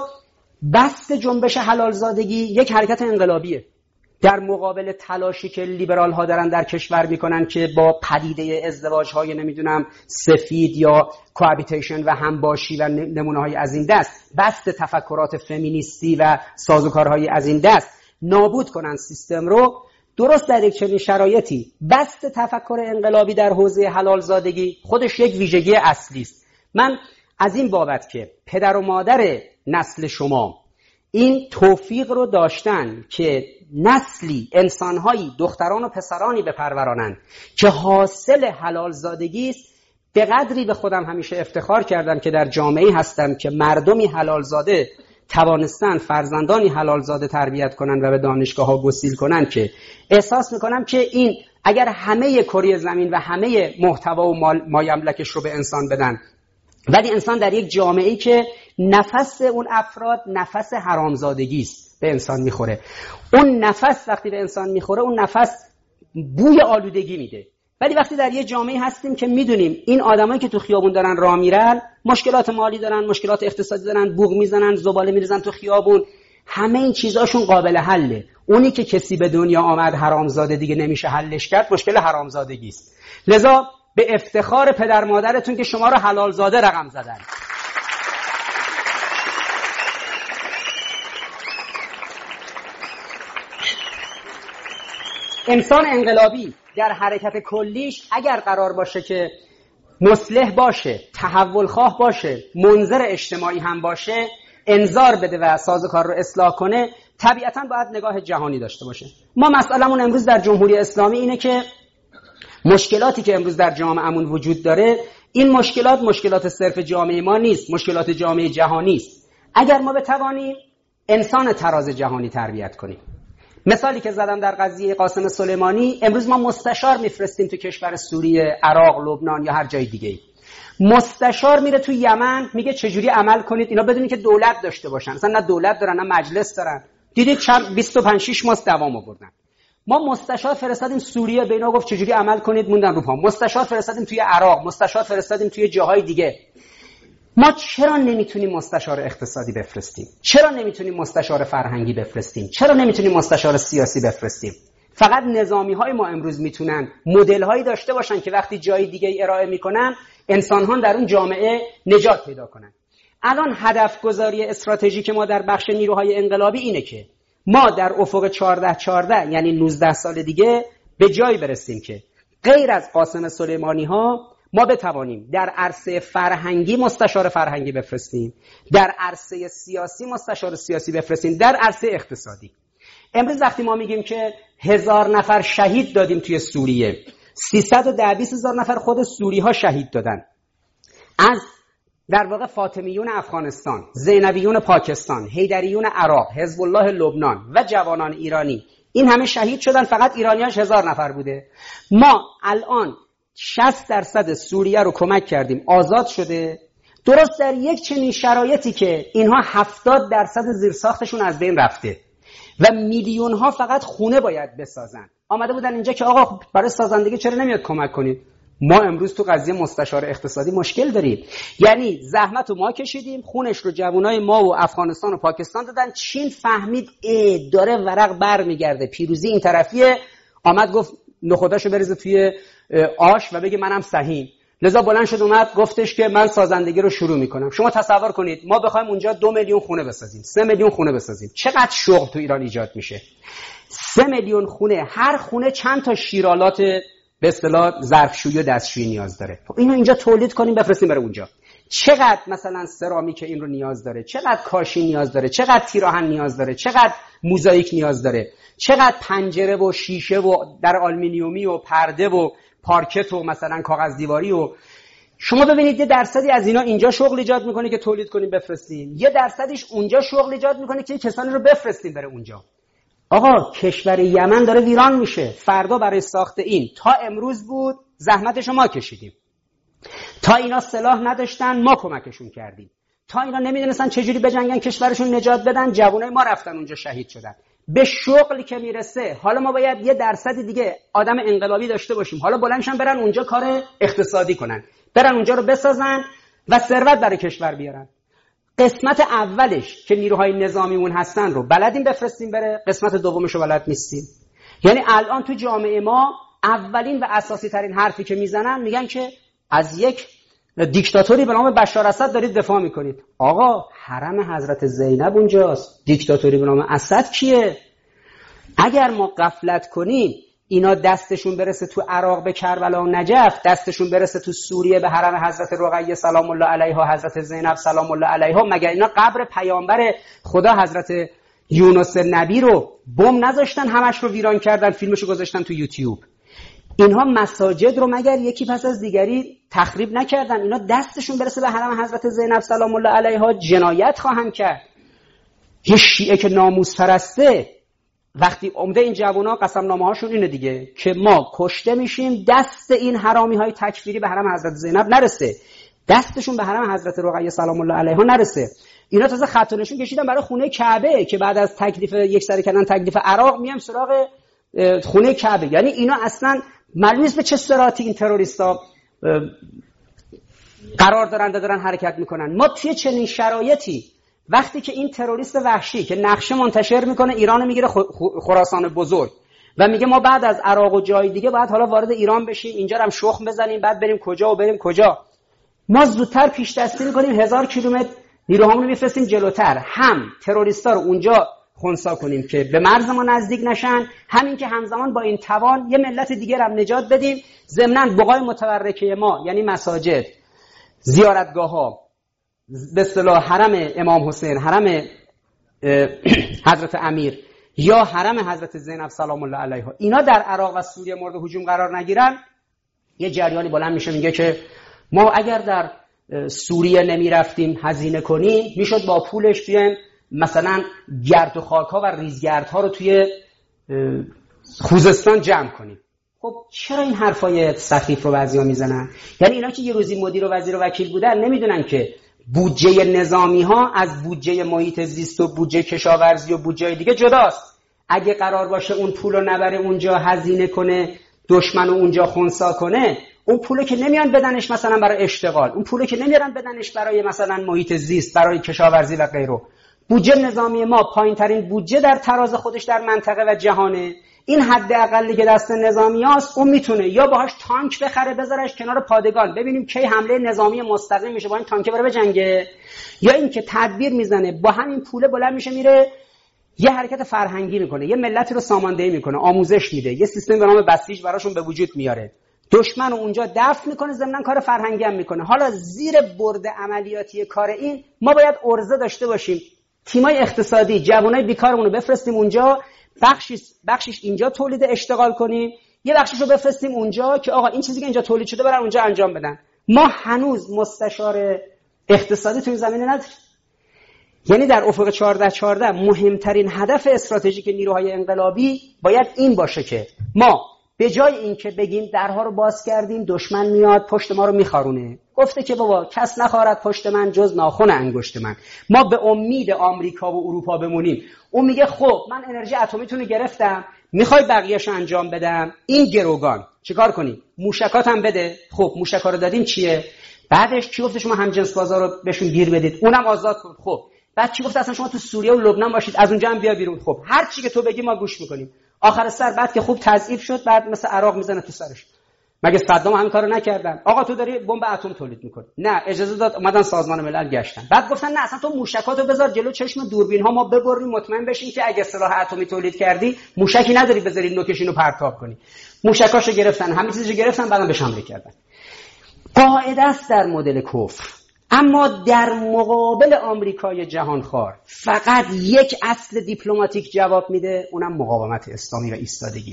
بست جنبش حلال زادگی یک حرکت انقلابیه در مقابل تلاشی که لیبرال ها دارن در کشور میکنن که با پدیده ازدواج های نمیدونم سفید یا کوابیتیشن و همباشی و نمونه های از این دست، بست تفکرات فمینیستی و سازوکارهای از این دست نابود کنن سیستم رو. درست در یک چنین شرایطی بست تفکر انقلابی در حوزه حلال زادگی خودش یک ویژگی اصلی است. من از این بابت که پدر و مادر نسل شما این توفیق رو داشتن که نسلی انسانهایی دختران و پسرانی بپرورانند که حاصل حلال زادگی است، به قدری به خودم همیشه افتخار کردم که در جامعه‌ای هستم که مردمی حلال زاده توانستن فرزندانی حلال زاده تربیت کنن و به دانشگاه‌ها گسیل کنن که احساس میکنم که این اگر همه کره زمین و همه محتوا و مایملکش رو به انسان بدن، ولی انسان در یک جامعه‌ای که نفس اون افراد نفس حرامزادگی است به انسان میخوره، اون نفس وقتی به انسان میخوره اون نفس بوی آلودگی میده. ولی وقتی در یه جامعه هستیم که میدونیم این آدمایی که تو خیابون دارن راه میرن مشکلات مالی دارن، مشکلات اقتصادی دارن، بوق میزنن، زباله میریزن تو خیابون، همه این چیزاشون قابل حله. اونی که کسی به دنیا آمد حرامزاده دیگه نمیشه حلش کرد، مشکل حرامزادگی است. لذا به افتخار پدر مادرتون که شما رو حلال زاده رقم زدن. انسان انقلابی در حرکت کلیش اگر قرار باشه که مصلح باشه، تحول خواه باشه، منظر اجتماعی هم باشه، انذار بده و سازوکار رو اصلاح کنه، طبیعتاً باید نگاه جهانی داشته باشه. ما مسئله‌مون امروز در جمهوری اسلامی اینه که مشکلاتی که امروز در جامعه‌مون وجود داره، این مشکلات مشکلات صرف جامعه ما نیست، مشکلات جامعه جهانی است. اگر ما بتوانیم انسان تراز جهانی تربیت کنیم. مثالی که زدم در قضیه قاسم سلیمانی، امروز ما مستشار میفرستیم تو کشور سوریه، عراق، لبنان یا هر جای دیگه ای. مستشار میره تو یمن میگه چجوری عمل کنید، اینا بدونی که دولت داشته باشن، اصلا نه دولت دارن نه مجلس دارن. دیدید چند بیست و پنج شش ماه دوام آوردن. ما مستشار فرستادیم سوریه، به اینا گفت چجوری عمل کنید، موندن رو پا. مستشار فرستادیم توی عراق، مستشار فرستادیم توی جاهای دیگه. ما چرا نمیتونیم مستشار اقتصادی بفرستیم؟ چرا نمیتونیم مستشار فرهنگی بفرستیم؟ چرا نمیتونیم مستشار سیاسی بفرستیم؟ فقط نظامی‌های ما امروز میتونن مدل‌هایی داشته باشن که وقتی جای دیگه ارائه میکنن انسان‌ها در اون جامعه نجات پیدا کنن. الان هدف گذاری استراتژیک ما در بخش نیروهای انقلابی اینه که ما در افق چهارده چهارده یعنی نوزده سال دیگه به جایی برسیم که غیر از قاسم سلیمانی ها ما بتوانیم در عرصه فرهنگی مستشار فرهنگی بفرستیم، در عرصه سیاسی مستشار سیاسی بفرستیم، در عرصه اقتصادی. امروز وقتی ما میگیم که هزار نفر شهید دادیم توی سوریه، سیصد و ده بیست هزار نفر خود سوری ها شهید دادن، از در واقع فاطمیون افغانستان، زینبیون پاکستان، حیدریون عراق، حزب الله لبنان و جوانان ایرانی، این همه شهید شدن، فقط ایرانیاش هزار نفر بوده. ما الان شصت درصد سوریه رو کمک کردیم آزاد شده، درست در یک چنین شرایطی که اینها هفتاد درصد زیرساختشون از بین رفته و میلیون ها فقط خونه باید بسازن. آمده بودن اینجا که آقا برای سازندگی چرا نمیاد کمک کنید؟ ما امروز تو قضیه مستشار اقتصادی مشکل داریم. یعنی زحمت رو ما کشیدیم، خونش رو جوانای ما و افغانستان و پاکستان دادن. چین فهمید ای داره ورق بر میگرده، پیروزی این طرفیه، آمد گفت نخوداشو بریزه توی آش و بگه منم سهیم. لذا بلند شد اومد گفتش که من سازندگی رو شروع میکنم. شما تصور کنید ما بخوایم اونجا دو میلیون خونه بسازیم، سه میلیون خونه بسازیم، چقدر شغل تو ایران ایجاد میشه؟ سه میلیون خونه، هر خونه چند تا شیرالات به اصطلاح ظرفشویی و دستشویی نیاز داره. خب اینو اینجا تولید کنیم بفرستیم بره اونجا. چقدر مثلا سرامیک این رو نیاز داره، چقدر کاشی نیاز داره، چقدر تیراهن نیاز داره، چقدر موزاییک نیاز داره، چقدر پنجره و شیشه و در آلومینیومی و پرده و پارکت و مثلا کاغذ دیواری. و شما ببینید یه درصدی از اینا اینجا شغل ایجاد میکنه که تولید کنیم بفرستیم، یه درصدش اونجا شغل ایجاد میکنه که کسانی رو بفرستیم بره اونجا. آقا کشور یمن داره ویران میشه. فردا برای ساخت این تا امروز بود، زحمتشو ما کشیدیم. تا اینا سلاح نداشتن ما کمکشون کردیم. تا اینا نمیدونستن چجوری بجنگن کشورشون نجات بدن، جوانای ما رفتن اونجا شهید شدن. به شغلی که میرسه حالا ما باید یه درصد دیگه آدم انقلابی داشته باشیم. حالا بلندشن برن اونجا کار اقتصادی کنن، برن اونجا رو بسازن و ثروت برای کشور بیارن. قسمت اولش که نیروهای نظامیمون هستن رو بلدیم بفرستیم بره، قسمت دومش رو بلد نیستیم. یعنی الان تو جامعه ما اولین و اساسی ترین حرفی که میزنن میگن که از یک دیکتاتوری به نام بشار اسد دارید دفاع میکنید. آقا حرم حضرت زینب اونجاست، دیکتاتوری به نام اسد کیه؟ اگر ما غفلت کنیم اینا دستشون برسه تو عراق به کربلا و نجف، دستشون برسه تو سوریه به حرم حضرت رقیه سلام الله علیها، حضرت زینب سلام الله علیها، مگر اینا قبر پیامبر خدا حضرت یونس نبی رو بم نذاشتن همش رو ویران کردن، فیلمشو گذاشتن تو یوتیوب؟ اینها مساجد رو مگر یکی پس از دیگری تخریب نکردن؟ اینا دستشون برسه به حرم حضرت زینب سلام الله علیها جنایت خواهند کرد. یه شیعه که ناموس پرسته وقتی عمده این جوونا قسم نامه هاشون اینه دیگه که ما کشته میشیم دست این حرامی های تکفیری به حرم حضرت زینب نرسه، دستشون به حرم حضرت رقیه سلام الله علیها نرسه. اینا تازه خط و نشون کشیدن برای خونه کعبه که بعد از تکلیف یک سر کردن تکلیف عراق میام سراغ خونه کعبه. یعنی اینا اصلا معلوم نیست به چه صراطی این تروریستا قرار دارن دارن حرکت میکنن. ما توی چنین شرایطی وقتی که این تروریست وحشی که نقشه منتشر میکنه ایرانو میگیره خراسان بزرگ و میگه ما بعد از عراق و جای دیگه بعد حالا وارد ایران بشیم، اینجا هم شخم بزنیم، بعد بریم کجا و بریم کجا، ما زودتر پیش دستی میکنیم، هزار کیلومتر نیروهامون رو میفرستیم جلوتر، هم تروریستا رو اونجا خنثی کنیم که به مرز ما نزدیک نشن، همین که همزمان با این توان یه ملت دیگه هم نجات بدیم. ضمناً بقای متورکه ما یعنی مساجد، زیارتگاه‌ها، به اصطلاح حرم امام حسین، حرم حضرت امیر یا حرم حضرت زینب سلام الله علیها، اینا در عراق و سوریه مورد هجوم قرار نگیرن، یه جریانی بلند میشه میگه که ما اگر در سوریه نمی رفتیم هزینه کنیم میشد با پولش بیایم مثلا گرد و خاک‌ها و ریزگردها رو توی خوزستان جمع کنیم. خب چرا این حرفای سخیف رو بعضیا میزنن؟ یعنی اینا که یه روزی مدیر و وزیر و وکیل بودن نمیدونن که بودجه نظامی ها از بودجه محیط زیست و بودجه کشاورزی و بودجه دیگه جداست. اگه قرار باشه اون پول رو نبره اونجا هزینه کنه، دشمن رو اونجا خنثی کنه، اون پولو که نمیان بدنش مثلا برای اشتغال، اون پولو که نمیارن بدنش برای مثلا محیط زیست، برای کشاورزی و غیره. بودجه نظامی ما پایین‌ترین بودجه در تراز خودش در منطقه و جهانه. این حد اقلی که دست نظامی هاست، اون میتونه یا باهاش تانک بخره بذارش کنار پادگان ببینیم کی حمله نظامی مستقیم میشه با این تانک بره بجنگه، یا اینکه تدبیر میزنه با همین پوله بلند میشه میره یه حرکت فرهنگی میکنه، یه ملتی رو ساماندهی میکنه، آموزش میده، یه سیستم به نام بسیج براشون به وجود میاره، دشمن رو اونجا دفع میکنه، ضمن کار فرهنگی هم میکنه. حالا زیر برد عملیاتی کار این ما باید عرضه داشته باشیم، تیمای اقتصادی جوانای بیکارمون رو بفرستیم اونجا، بخشش بخشش اینجا تولید اشتغال کنیم، یه بخشش رو بفرستیم اونجا که آقا این چیزی که اینجا تولید شده برن اونجا انجام بدن. ما هنوز مستشار اقتصادی تو این زمینه نداریم. یعنی در افق چهارده چهارده مهمترین هدف استراتژیک نیروهای انقلابی باید این باشه که ما به جای اینکه بگیم درها رو باز کردیم دشمن میاد پشت ما رو میخارونه، گفته که بابا کس نخارد پشت من جز ناخن انگشت من، ما به امید آمریکا و اروپا بمونیم. اون میگه خب من انرژی اتمیتون رو گرفتم، میخوای بقیه‌اش انجام بدم، این گروگان چیکار کنیم؟ موشکاتم بده. خب موشکا رو دادیم چیه؟ بعدش کی گفته شما همجنس بازار رو بهشون گیر بدید، اونم آزاد کن. خب بعد کی گفته اصلا شما تو سوریه و لبنان باشید، از اونجا هم بیا بیرون. خب هر چی که تو بگی ما گوش میکنیم. آخر سر بعد که خوب تضعیف شد، بعد مثل عراق میزنه تو سرش. مگه صدام همین کارو نکردن؟ آقا تو داری بمب اتم تولید میکنی. نه اجازه داد، اومدن سازمان ملل گشتن، بعد گفتن نه اصلا تو موشکاتو بذار جلو چشم دوربین ها ما ببریم مطمئن بشیم که اگه سلاح اتمی تولید کردی موشکی نداری بذاری نوکشینو پرتاب کنی. موشکاشو گرفتن، همین چیزو گرفتن، بعدم بهش حمله کردن. قاعده است در مدل کفر. اما در مقابل آمریکای جهانخوار فقط یک اصل دیپلماتیک جواب میده، اونم مقاومت اسلامی و ایستادگی.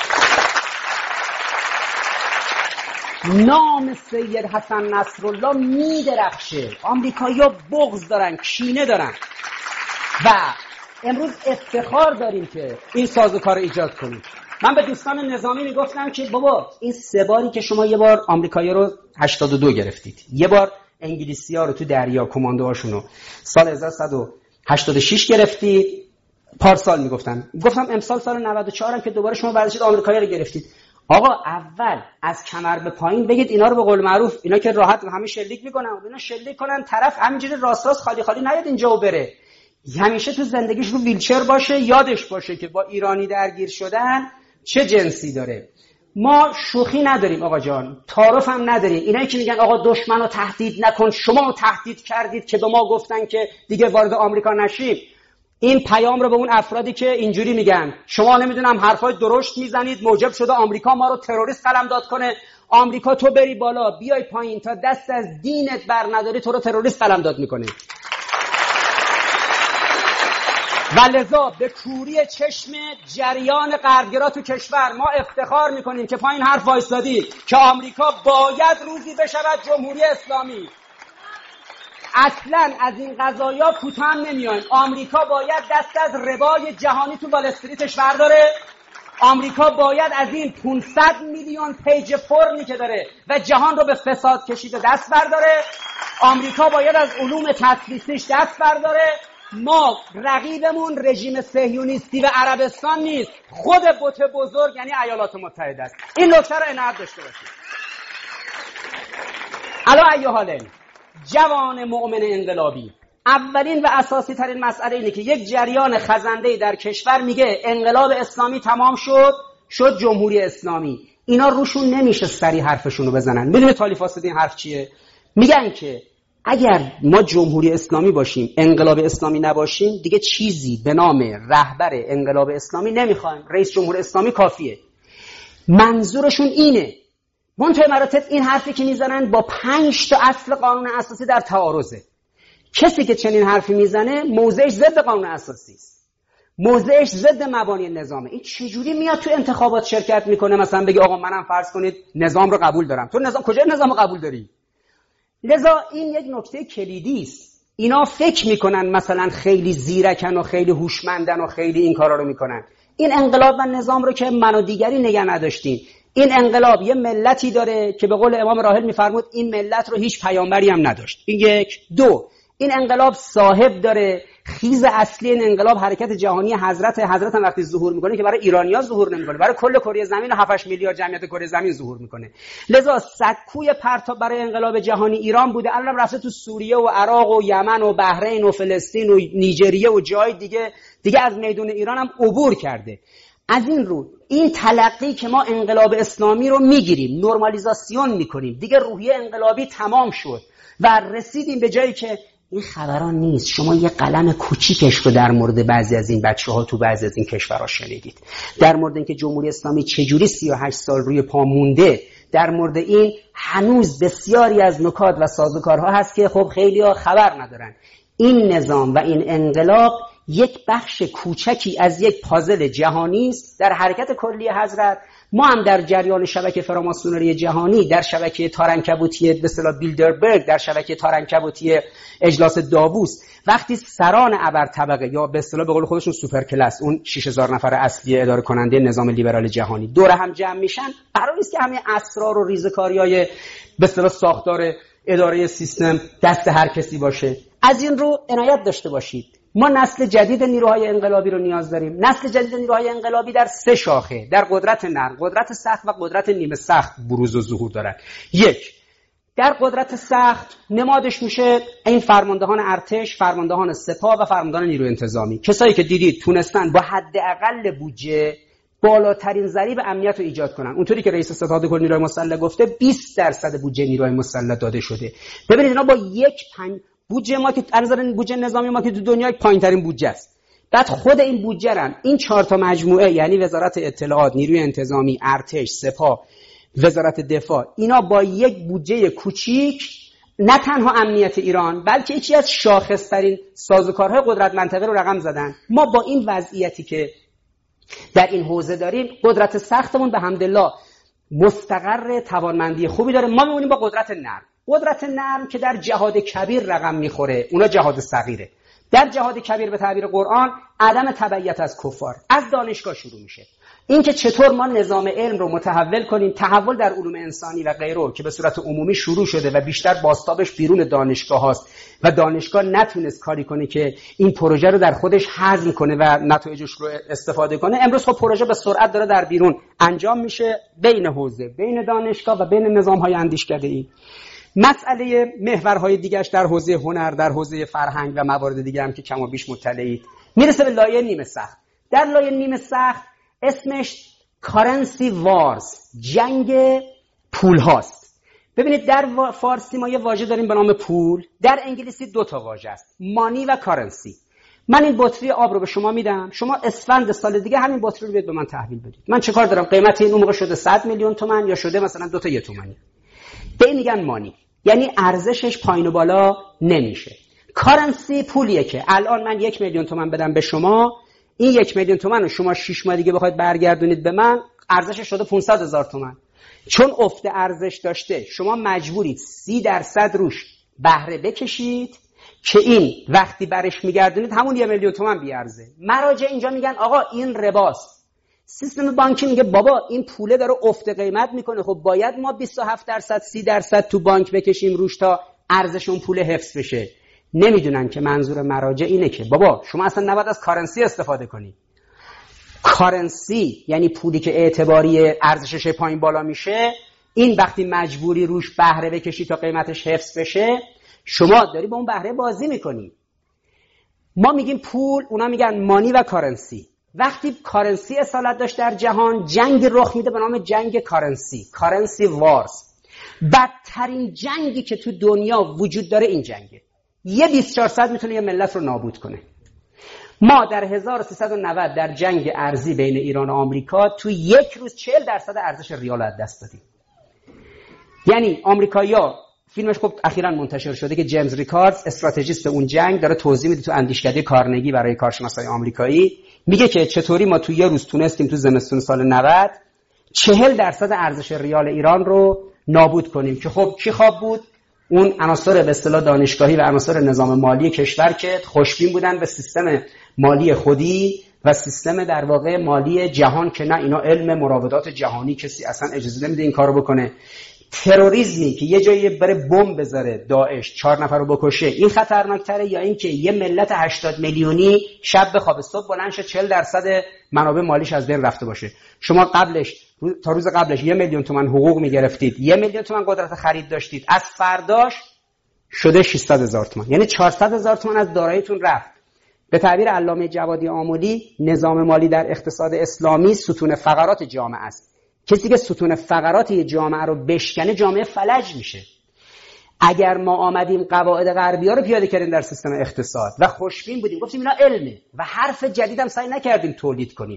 نام سید حسن نصرالله میدرخشه. آمریکایی‌ها بغض دارن، کینه دارن و امروز افتخار داریم که این سازوکار ایجاد کنیم. من به دوستان نظامی میگفتم که بابا این سه باری که شما یه بار آمریکایی رو هشتاد و دو گرفتید، یه بار انگلیسی‌ها رو تو دریا کماندوهاشون رو سال هزار و صد و هشتاد و شش گرفتید، پارسال میگفتن، گفتم امسال سال نود و چهار هم که دوباره شما برداشتید آمریکایی رو گرفتید. آقا اول از کمر به پایین بگید اینا رو به قول معروف، اینا که راحت همه شلیک میکنن، اینا شلیک کنن طرف همینجوری راست راست خالی خالی نیاد اینجا و بره. همیشه تو زندگیش رو ویلچر باشه، یادش باشه که با ایرانی درگیر شدن چه جنسی داره. ما شوخی نداریم آقا جان، تعارف هم نداریم. اینایی که میگن آقا دشمن رو تهدید نکن، شما رو تهدید کردید که به ما گفتن که دیگه وارد آمریکا نشیم. این پیام رو به اون افرادی که اینجوری میگن شما نمیدونم حرفای درشت میزنید موجب شده آمریکا ما رو تروریست قلمداد کنه، آمریکا تو بری بالا بیای پایین تا دست از دینت بر نداری تو رو تروریست قلمداد میکنه. و لذا به کوری چشم جریان غربگرا تو کشور ما افتخار میکنیم که پایین حرف وایسادی که آمریکا باید روزی بشود جمهوری اسلامی. اصلا از این قضایا کوتاه نمیایم. آمریکا باید دست از ربای جهانی تو وال استریتش برداره. آمریکا باید از این پانصد میلیون پیج فرمی که داره و جهان رو به فساد کشیده دست برداره. آمریکا باید از علوم تدریسیش دست برداره. ما رقیبمون رژیم صهیونیستی و عربستان نیست، خود بت بزرگ یعنی ایالات متحده است. این نکته رو عنایت داشته باشید. علا ای حال جوان مؤمن انقلابی، اولین و اساسی ترین مسئله اینه که یک جریان خزنده در کشور میگه انقلاب اسلامی تمام شد، شد جمهوری اسلامی. اینا روشون نمیشه سری حرفشون رو بزنن. میدونه تالیف فاسد این حرف چیه؟ میگن که اگر ما جمهوری اسلامی باشیم انقلاب اسلامی نباشیم دیگه چیزی به نام رهبر انقلاب اسلامی نمیخوایم، رئیس جمهور اسلامی کافیه. منظورشون اینه. منتهی مراتب این حرفی که میزنن با پنج تا اصل قانون اساسی در تعارضه. کسی که چنین حرفی میزنه موضعش ضد قانون اساسی است، موضعش ضد مبانی نظامه. این چجوری میاد تو انتخابات شرکت میکنه مثلا بگه آقا منم فرض کنید نظام رو قبول دارم؟ تو نظام کجا نظام رو قبول داری؟ لذا این یک نکته کلیدی است. اینا فکر میکنن مثلا خیلی زیرکن و خیلی هوشمندن و خیلی این کارا رو میکنن. این انقلاب و نظام رو که من و دیگری نگه نداشتیم. این انقلاب یه ملتی داره که به قول امام راحل میفرمود این ملت رو هیچ پیامبری هم نداشت. این یک. دو، این انقلاب صاحب داره. خیز اصلی این انقلاب حرکت جهانی حضرت حضرت هم وقتی ظهور میکنه که برای ایرانی‌ها ظهور نمیکنه، برای کل کره زمین و هفت میلیارد جمعیت کره زمین ظهور میکنه. لذا سکوی پرتاب برای انقلاب جهانی ایران بوده. الان رفته تو سوریه و عراق و یمن و بحرین و فلسطین و نیجریه و جای دیگه دیگه از میدون ایران هم عبور کرده. از این رو این تلقی که ما انقلاب اسلامی رو میگیریم، نرمالیزاسیون میکنیم، دیگه روحیه انقلابی تمام شد و رسیدیم به جایی که این خبران نیست. شما یه قلم کوچیکش رو در مورد بعضی از این بچه‌ها تو بعضی از این کشورها شنیدید، در مورد اینکه جمهوری اسلامی چجوری سی و هشت سال روی پا مونده. در مورد این هنوز بسیاری از نکات و سازوکارها هست که خب خیلی‌ها خبر ندارن. این نظام و این انقلاب یک بخش کوچکی از یک پازل جهانی است در حرکت کلی حضرت. ما هم در جریان شبکه فراماسونری جهانی، در شبکه تارنکبوتی به اصطلاح بیلدربرگ، در شبکه تارنکبوتی اجلاس داووس، وقتی سران ابر طبقه یا به اصطلاح به قول خودشون سوپر کلاس، اون شش هزار نفر اصلی اداره کننده نظام لیبرال جهانی دور هم جمع میشن، قرار نیست که همه اسرار و ریزکاریای به اصطلاح ساختار اداره سیستم دست هر کسی باشه. از این رو عنایت داشته باشید. ما نسل جدید نیروهای انقلابی رو نیاز داریم. نسل جدید نیروهای انقلابی در سه شاخه، در قدرت نرم، قدرت سخت و قدرت نیمه سخت بروز و ظهور دارن. یک، در قدرت سخت نمادش میشه این فرماندهان ارتش، فرماندهان سپاه و فرماندهان نیروی انتظامی. کسایی که دیدید تونستن با حداقل بودجه بالاترین ضریب امنیت رو ایجاد کنن. اونطوری که رئیس ستاد کل نیروهای مسلح گفته بیست درصد بودجه نیروهای مسلح داده شده. ببینید اینا با یک پنج بودجه ما که از نظر بودجه نظامی ما که تو دنیا پایین‌ترین بودجه است، بعد خود این بودجه رن این چهار تا مجموعه، یعنی وزارت اطلاعات، نیروی انتظامی، ارتش، سپاه، وزارت دفاع، اینا با یک بودجه کوچیک نه تنها امنیت ایران بلکه یکی از شاخص‌ترین سازوکارهای قدرت منطقه رو رقم زدن. ما با این وضعیتی که در این حوزه داریم، قدرت سختمون به حمدالله مستقر توانمندی خوبی داره. ما میمونیم با قدرت نرم. قدرت نرم که در جهاد کبیر رقم میخوره، اونا جهاد صغیره. در جهاد کبیر به تعبیر قرآن عدم تبعیت از کفار از دانشگاه شروع میشه. این که چطور ما نظام علم رو متحول کنیم، تحول در علوم انسانی و غیره که به صورت عمومی شروع شده و بیشتر بازتابش بیرون دانشگاه هاست و دانشگاه نتونست کاری کنه که این پروژه رو در خودش هضم کنه و نتایجش رو استفاده کنه. امروز خب پروژه به سرعت داره در بیرون انجام میشه، بین حوزه، بین دانشگاه و بین نظام‌های اندیشکده‌ای. مسئله محورهای دیگه‌اش در حوزه هنر، در حوزه فرهنگ و موارد دیگه هم که کم و بیش مطلعید، میرسه به لایه نیمه سخت. در لایه نیمه سخت اسمش کارنسی وارز، جنگ پول هاست. ببینید در فارسی ما یه واژه داریم به نام پول، در انگلیسی دو تا واژه است، مانی و کارنسی. من این بطری آب رو به شما میدم، شما اسفند سال دیگه همین بطری رو بیاد به من تحویل بدید. من چه کار دارم؟ قیمت این اون موقع شده صد میلیون تومان یا شده مثلا دو تا یه تومانی. به این میگن مانی، یعنی ارزشش پایین و بالا نمیشه. کارنسی پولیه که الان من یک میلیون تومان بدم به شما، این یک میلیون تومان رو شما شش ماه دیگه بخواید برگردونید به من، ارزشش شده پانصد هزار تومان. چون افت ارزش داشته شما مجبورید سی درصد روش بهره بکشید که این وقتی برش میگردونید همون یک میلیون تومان بیارزه. مراجع اینجا میگن آقا این رباست. سیستم بانکی میگه بابا این پوله داره افت قیمت میکنه، خب باید ما بیست و هفت درصد سی درصد تو بانک بکشیم روش تا ارزش اون پول حفظ بشه. نمیدونن که منظور مراجع اینه که بابا شما اصلا نباید از کارنسی استفاده کنی. کارنسی یعنی پولی که اعتباری ارزشش پایین بالا میشه، این وقتی مجبوری روش بهره بکشی تا قیمتش حفظ بشه، شما داری با اون بهره بازی میکنی. ما میگیم پول، اونا میگن مانی و کارنسی. وقتی کارنسی اصالت داشت در جهان، جنگ رخ میده به نام جنگ کارنسی، کارنسی وارز. بدترین جنگی که تو دنیا وجود داره این جنگه. یه بیست چهارصد میتونه یه ملت رو نابود کنه. ما در هزار و سیصد و نود در جنگ ارزی بین ایران و آمریکا تو یک روز چهل درصد ارزش ریال از دست دادیم. یعنی آمریکایی‌ها، فیلمش خب اخیراً منتشر شده که جیمز ریکاردز استراتژیست اون جنگ داره توضیح میده تو اندیشکده کارنگی برای کارشناسای آمریکایی، میگه که چطوری ما تو یه روز تونستیم تو زمستون سال نود چهل درصد ارزش ریال ایران رو نابود کنیم. که خب کی خواب بود؟ اون عناصر به اصطلاح دانشگاهی و عناصر نظام مالی کشور که خوشبین بودن به سیستم مالی خودی و سیستم در واقع مالی جهان که نه اینا علم مراودات جهانی کسی اصلا اجازه نمیده این کارو بکنه. تروریسمی که یه جایی بره بمب بذاره داعش چهار نفر رو بکشه این خطرناکتره یا اینکه یه ملت هشتاد میلیونی شب به خواب صبح بلند شه چهل درصد منابع مالیش از بین رفته باشه؟ شما قبلش تا روز قبلش یه میلیون تومان حقوق میگرفتید، یه میلیون تومان قدرت خرید داشتید، از فرداش شده ششصد هزار تومان، یعنی چهارصد هزار تومان از داراییتون رفت. به تعبیر علامه جوادی آملی نظام مالی در اقتصاد اسلامی ستون فقرات جامعه است. کسی که ستون فقرات یه جامعه رو بشکنه جامعه فلج میشه. اگر ما آمدیم قواعد غربی‌ها رو پیاده کردیم در سیستم اقتصاد و خوشبین بودیم گفتیم اینا علمه و حرف جدیدم سعی نکردیم تولید کنیم،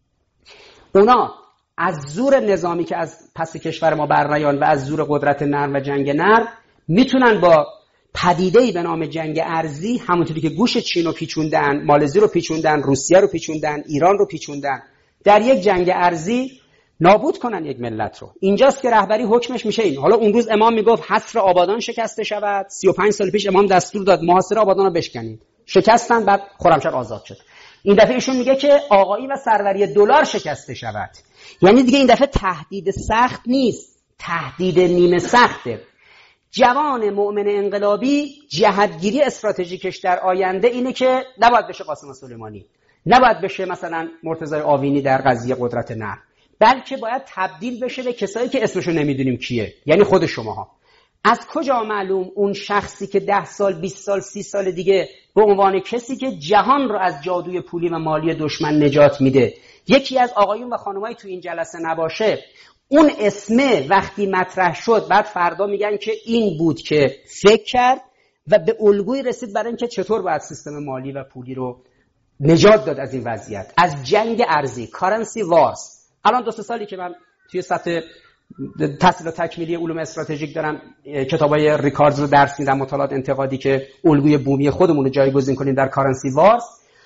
اونا از زور نظامی که از پس کشور ما برمیان و از زور قدرت نرم و جنگ نرم میتونن با پدیده‌ای به نام جنگ ارزی، همونطوری که گوش چین رو پیچوندن، مالزی رو پیچوندن، روسیه رو پیچوندن، ایران رو پیچوندن، در یک جنگ ارزی نابود کنن یک ملت رو. اینجاست که رهبری حکمش میشه این. حالا اون روز امام میگفت حصر آبادان شکسته شود، سی و پنج سال پیش امام دستور داد محاصره آبادان رو بشکنید، شکستن، بعد خرمشهر آزاد شد. این دفعه ایشون میگه که آقایی و سروری دلار شکسته شود. یعنی دیگه این دفعه تهدید سخت نیست، تهدید نیمه سخته. جوان مؤمن انقلابی جهتگیری استراتژیکش در آینده اینه که نباید بشه قاسم سلیمانی، نباید بشه مثلا مرتضی آوینی در قضیه قدرت نرم، بلکه باید تبدیل بشه به کسایی که اسمشو نمیدونیم کیه، یعنی خود شماها. از کجا معلوم اون شخصی که ده سال، بیست سال، سی سال دیگه به عنوان کسی که جهان رو از جادوی پولی و مالی دشمن نجات میده یکی از آقایون و خانمایی تو این جلسه نباشه، اون اسمه وقتی مطرح شد بعد فردا میگن که این بود که فکر کرد و به الگوی رسید برای اینکه چطور باید سیستم مالی و پولی رو نجات داد از این وضعیت، از جنگ ارزی، کارنسی وارز. الان دو سه سالی که من توی سطح تحصیل تکمیلی علوم استراتژیک دارم کتابای ریکاردز رو درس میدم، مطالعات انتقادی که الگوی بومی خودمون رو جایگزین کنیم در کارنسی وارز.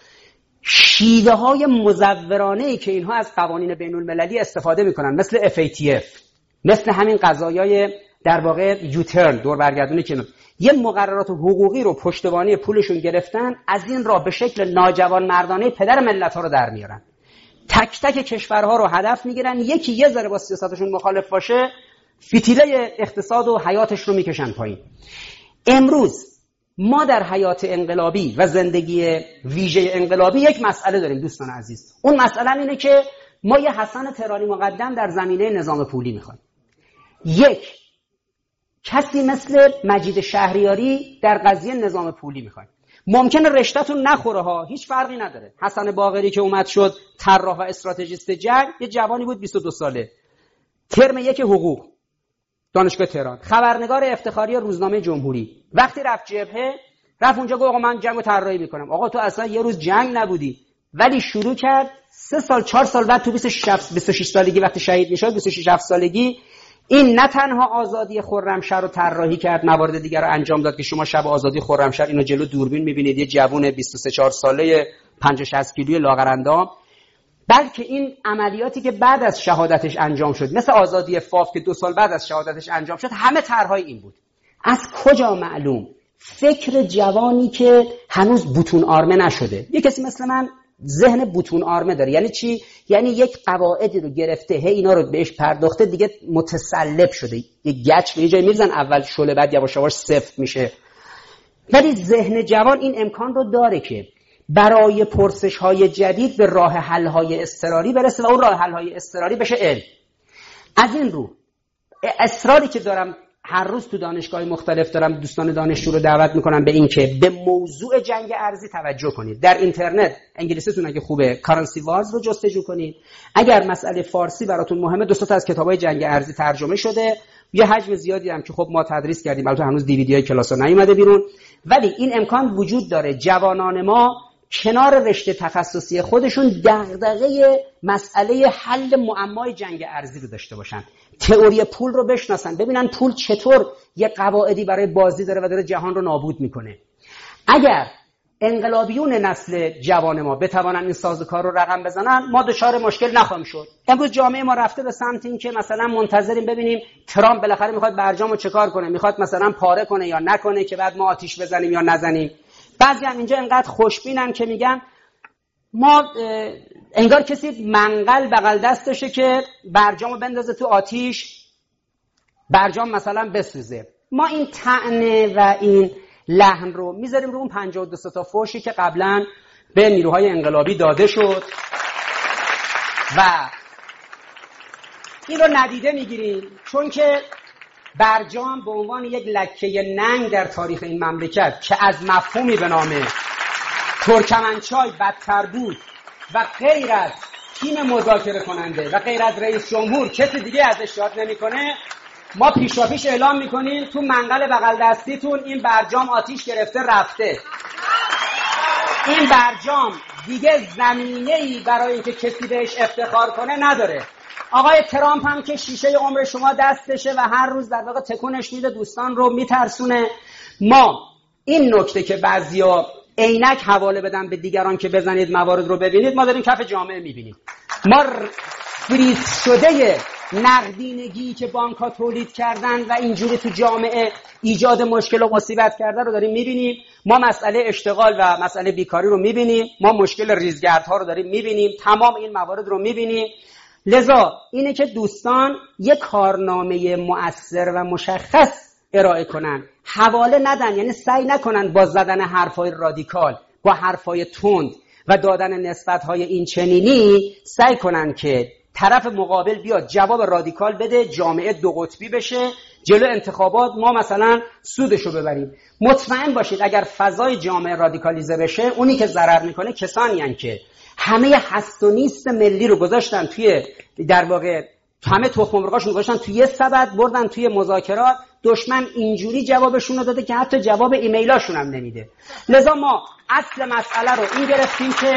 شیوه های مزورانه‌ای که اینها از قوانین بین المللی استفاده میکنن، مثل اف ای تی اف، مثل همین قضایای در واقع یوترن، دور برگردونی، که یه مقررات حقوقی رو پشتوانه پولشون گرفتن، از این راه به شکل ناجوان مردانه پدر ملت‌ها رو در میارن. تک تک کشورها رو هدف میگیرن، یکی یه ذره با سیاستشون مخالف باشه فتیله اقتصاد و حیاتش رو میکشن پایین. امروز ما در حیات انقلابی و زندگی ویژه انقلابی یک مسئله داریم دوستان عزیز. اون مسئله اینه که ما یه حسن تهرانی مقدم در زمینه نظام پولی میخوایم. یک کسی مثل مجید شهریاری در قضیه نظام پولی میخوایم. ممکنه رشته‌تون نخوره ها، هیچ فرقی نداره. حسن باقری که اومد شد طراح و استراتژیست جنگ، یه جوانی بود بیست و دو ساله، ترم یک حقوق، دانشگاه تهران، خبرنگار افتخاری روزنامه جمهوری. وقتی رفت جبهه، رفت اونجا گفت آقا من جنگو طراحی میکنم. آقا تو اصلا یه روز جنگ نبودی، ولی شروع کرد سه سال چهار سال بعد تو بیست و شش سالگی وقتی شهید میشد، بیست و شش هفت سالگی، این نه تنها آزادی خرمشهر رو طراحی کرد، موارد دیگر رو انجام داد که شما شب آزادی خرمشهر اینو جلو دوربین میبینید، یه جوون بیست و سه چهار ساله پنجاه شصت کیلویی لاغرندام، بلکه این عملیاتی که بعد از شهادتش انجام شد، مثل آزادی فاف که دو سال بعد از شهادتش انجام شد، همه طرحهای این بود. از کجا معلوم؟ فکر جوانی که هنوز بوتون آرمه نشده. یه کسی مثل من ذهن بوتون آرمه داره. یعنی چی؟ یعنی یک قواعدی رو گرفته، هی اینا رو بهش پرداخته، دیگه متسلب شده. یه گچ به یه جایی میرزن، اول شعله بعد یواش یواش سفت میشه. ولی ذهن جوان این امکان رو داره که برای پرسش‌های جدید به راه حل‌های اضطراری برسه و اون راه حل‌های اضطراری بشه علم. از این رو اصراری که دارم هر روز تو دانشگاه‌های مختلف دارم دوستان دانشجو رو دعوت میکنم به این که به موضوع جنگ ارزی توجه کنید. در اینترنت انگلیسیتون اگه خوبه کارنسی وارز رو جستجو کنید. اگر مسئله فارسی براتون مهمه، دو تا از کتاب‌های جنگ ارزی ترجمه شده، یه حجم زیادی هم که خب ما تدریس کردیم، البته هنوز دیویدی‌های کلاس‌ها نیومده بیرون، ولی این امکان وجود داره جوانان ما کنار رشته تخصصی خودشون دغدغه مسئله حل معمای جنگ ارزی رو داشته باشن، تئوری پول رو بشناسن، ببینن پول چطور یه قواعدی برای بازی داره و داره جهان رو نابود میکنه. اگر انقلابیون نسل جوان ما بتوانن این سازوکار رو رقم بزنن، ما دچار مشکل نخواهیم شد. امروز جامعه ما رفته به سمت این که مثلا منتظریم ببینیم ترامپ بالاخره میخواد برجامو چکار کنه، میخواد مثلا پاره کنه یا نکنه که بعد ما آتیش بزنیم یا نزنیم. بعضی هم اینجا اینقدر خوشبینن که میگن ما انگار کسی منقل بغل دستشه که برجامو بندازه تو آتیش، برجام مثلا بسوزه. ما این طعنه و این لحن رو میذاریم رو اون پنجاه و دو تا فوشی که قبلا به نیروهای انقلابی داده شد و این رو ندیده میگیریم، چون که برجام به عنوان یک لکه ننگ در تاریخ این مملکت که از مفهومی به نام ترکمنچای بدتر بود و غیر از تیم مذاکره کننده و غیر از رئیس جمهور کسی دیگه ازش یاد نمیکنه، ما پیشا پیش اعلام میکنیم تو منقل بغل دستیتون این برجام آتیش گرفته رفته. این برجام دیگه زمینه‌ای برای اینکه کسی بهش افتخار کنه نداره. آقای ترامپ هم که شیشه عمر شما دستشه و هر روز در واقع تکونش میده، دوستان رو میترسونه. ما این نکته که بعضیا عینک حواله بدن به دیگران که بزنید موارد رو ببینید، ما داریم کف جامعه میبینیم. ما فریز شده نقدینگی که بانک‌ها تولید کردن و اینجوری تو جامعه ایجاد مشکل و مصیبت کرده رو داریم میبینیم. ما مسئله اشتغال و مسئله بیکاری رو میبینیم. ما مشکل ریزگردها رو داریم میبینیم. تمام این موارد رو میبینیم. لذا اینه که دوستان یک کارنامه مؤثر و مشخص ارائه کنن، حواله ندن، یعنی سعی نکنن با زدن حرفای رادیکال، با حرفای تند و دادن نسبت‌های این چنینی سعی کنن که طرف مقابل بیاد جواب رادیکال بده، جامعه دو قطبی بشه، جلو انتخابات ما مثلا سودشو ببریم. مطمئن باشید اگر فضای جامعه رادیکالیزه بشه، اونی که ضرر میکنه کسانی هستند که همه هست و نیست ملی رو گذاشتن توی، در واقع همه تخم مرغاشون گذاشتن توی یه سبد، بردن توی مذاکرات. دشمن اینجوری جوابشون رو داده که حتی جواب ایمیلاشون هم نمیده. لذا ما اصل مسئله رو این گرفتیم که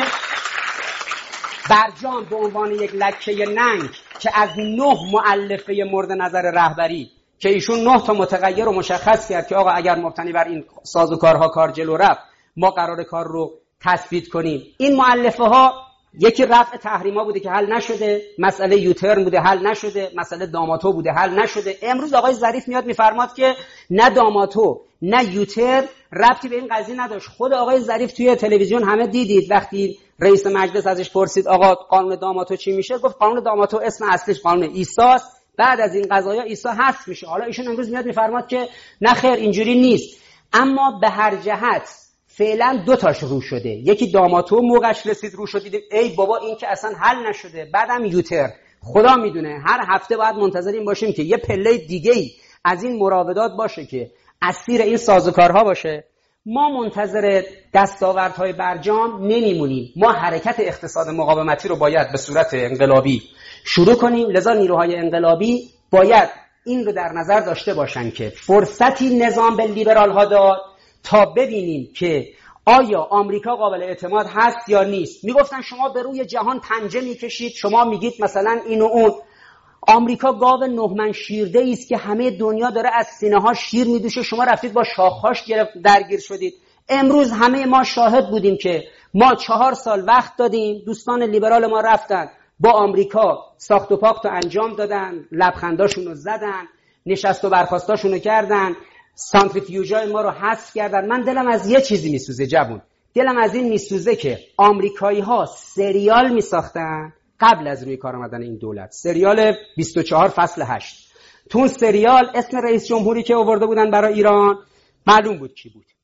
برجام به عنوان یک لکه ننگ که از نه مؤلفه مورد نظر رهبری که ایشون نه تا متغیر رو مشخص کرد که آقا اگر مبتنی بر این سازوکارها کار جلو رفت، ما قرار کار رو تثبیت کنیم. این مؤلفه ها یکی رفع تحریما بوده که حل نشده، مسئله یوترن بوده حل نشده، مسئله داماتو بوده حل نشده. امروز آقای ظریف میاد میفرماد که نه داماتو نه یوتر ربطی به این قضیه نداشت. خود آقای ظریف توی تلویزیون همه دیدید وقتی رئیس مجلس ازش پرسید آقا قانون داماتو چی میشه، گفت قانون داماتو اسم اصلیش قانون عیساست، بعد از این قضایا عیسی حذف میشه. حالا ایشون امروز میاد میفرماد که نه خیر اینجوری نیست. اما به هر جهت فعلا دو تاش رو شده. یکی داماتو موقعش رسید رو شد، دیدیم ای بابا این که اصلا حل نشده. بعدم یوتر، خدا میدونه هر هفته باید منتظریم باشیم که یه پله دیگه‌ای از این مراودات باشه که اسیر این سازوکارها باشه. ما منتظر دستاوردهای برجام نمیمونیم. ما حرکت اقتصاد مقاومتی رو باید به صورت انقلابی شروع کنیم. لذا نیروهای انقلابی باید این رو در نظر داشته باشن که فرصتی نظام به لیبرال ها داد تا ببینیم که آیا آمریکا قابل اعتماد هست یا نیست. میگفتن شما به روی جهان پنجه میکشید، شما میگید مثلا این و اون. آمریکا گاو نهمن شیرده است که همه دنیا داره از سینه ها شیر میدوشه، شما رفتید با شاخهاش گرفت درگیر شدید. امروز همه ما شاهد بودیم که ما چهار سال وقت دادیم، دوستان لیبرال ما رفتن با آمریکا ساخت و پاخت رو انجام دادن، لبخنداشون رو زدن، نشست و برخاستاشون رو کردن، سانتریفیوژای ما رو حذف کردن. من دلم از یه چیزی میسوزه جوون، دلم از این میسوزه که آمریکایی ها سریال میساختن قبل از روی کار آمدن این دولت، سریال بیست و چهار فصل هشت. تو اون سریال اسم رئیس جمهوری که آورده بودن برای ایران معلوم بود کی بود.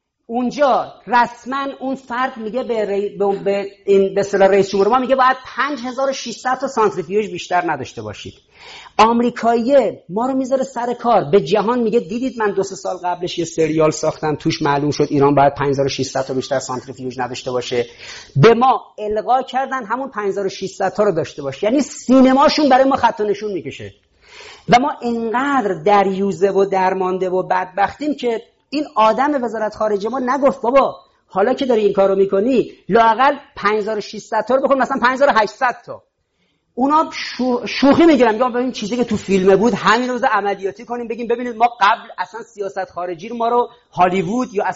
اونجا رسما اون فرد میگه به, ری... به این به اصطلاح رئیس جمهور ما میگه باید پنج هزار و ششصد تا سانتریفیوژ بیشتر نداشته باشید. آمریکایی ما رو میذاره سر کار، به جهان میگه دیدید من دو سه سال قبلش یه سریال ساختم توش معلوم شد ایران باید پنج هزار و ششصد تا بیشتر سانتریفیوژ نداشته باشه. به ما القا کردن همون پنج هزار و ششصد تا رو داشته باشه. یعنی سینماشون برای ما خط و نشون میکشه و ما اینقدر دریوزه و درمانده و بدبختیم که این آدم وزارت خارجه ما نگفت بابا حالا که داری این کارو میکنی لااقل پنج هزار و ششصد تا رو بکن، مثلا پنج هزار و هشتصد تا. اونا شو... شوخی میگیرن، میگم ببین چیزی که تو فیلم بود همین روز عملیاتی کنیم، بگیم ببینید ما قبل اصلا سیاست خارجی رو ما رو هالیوود یا اصلا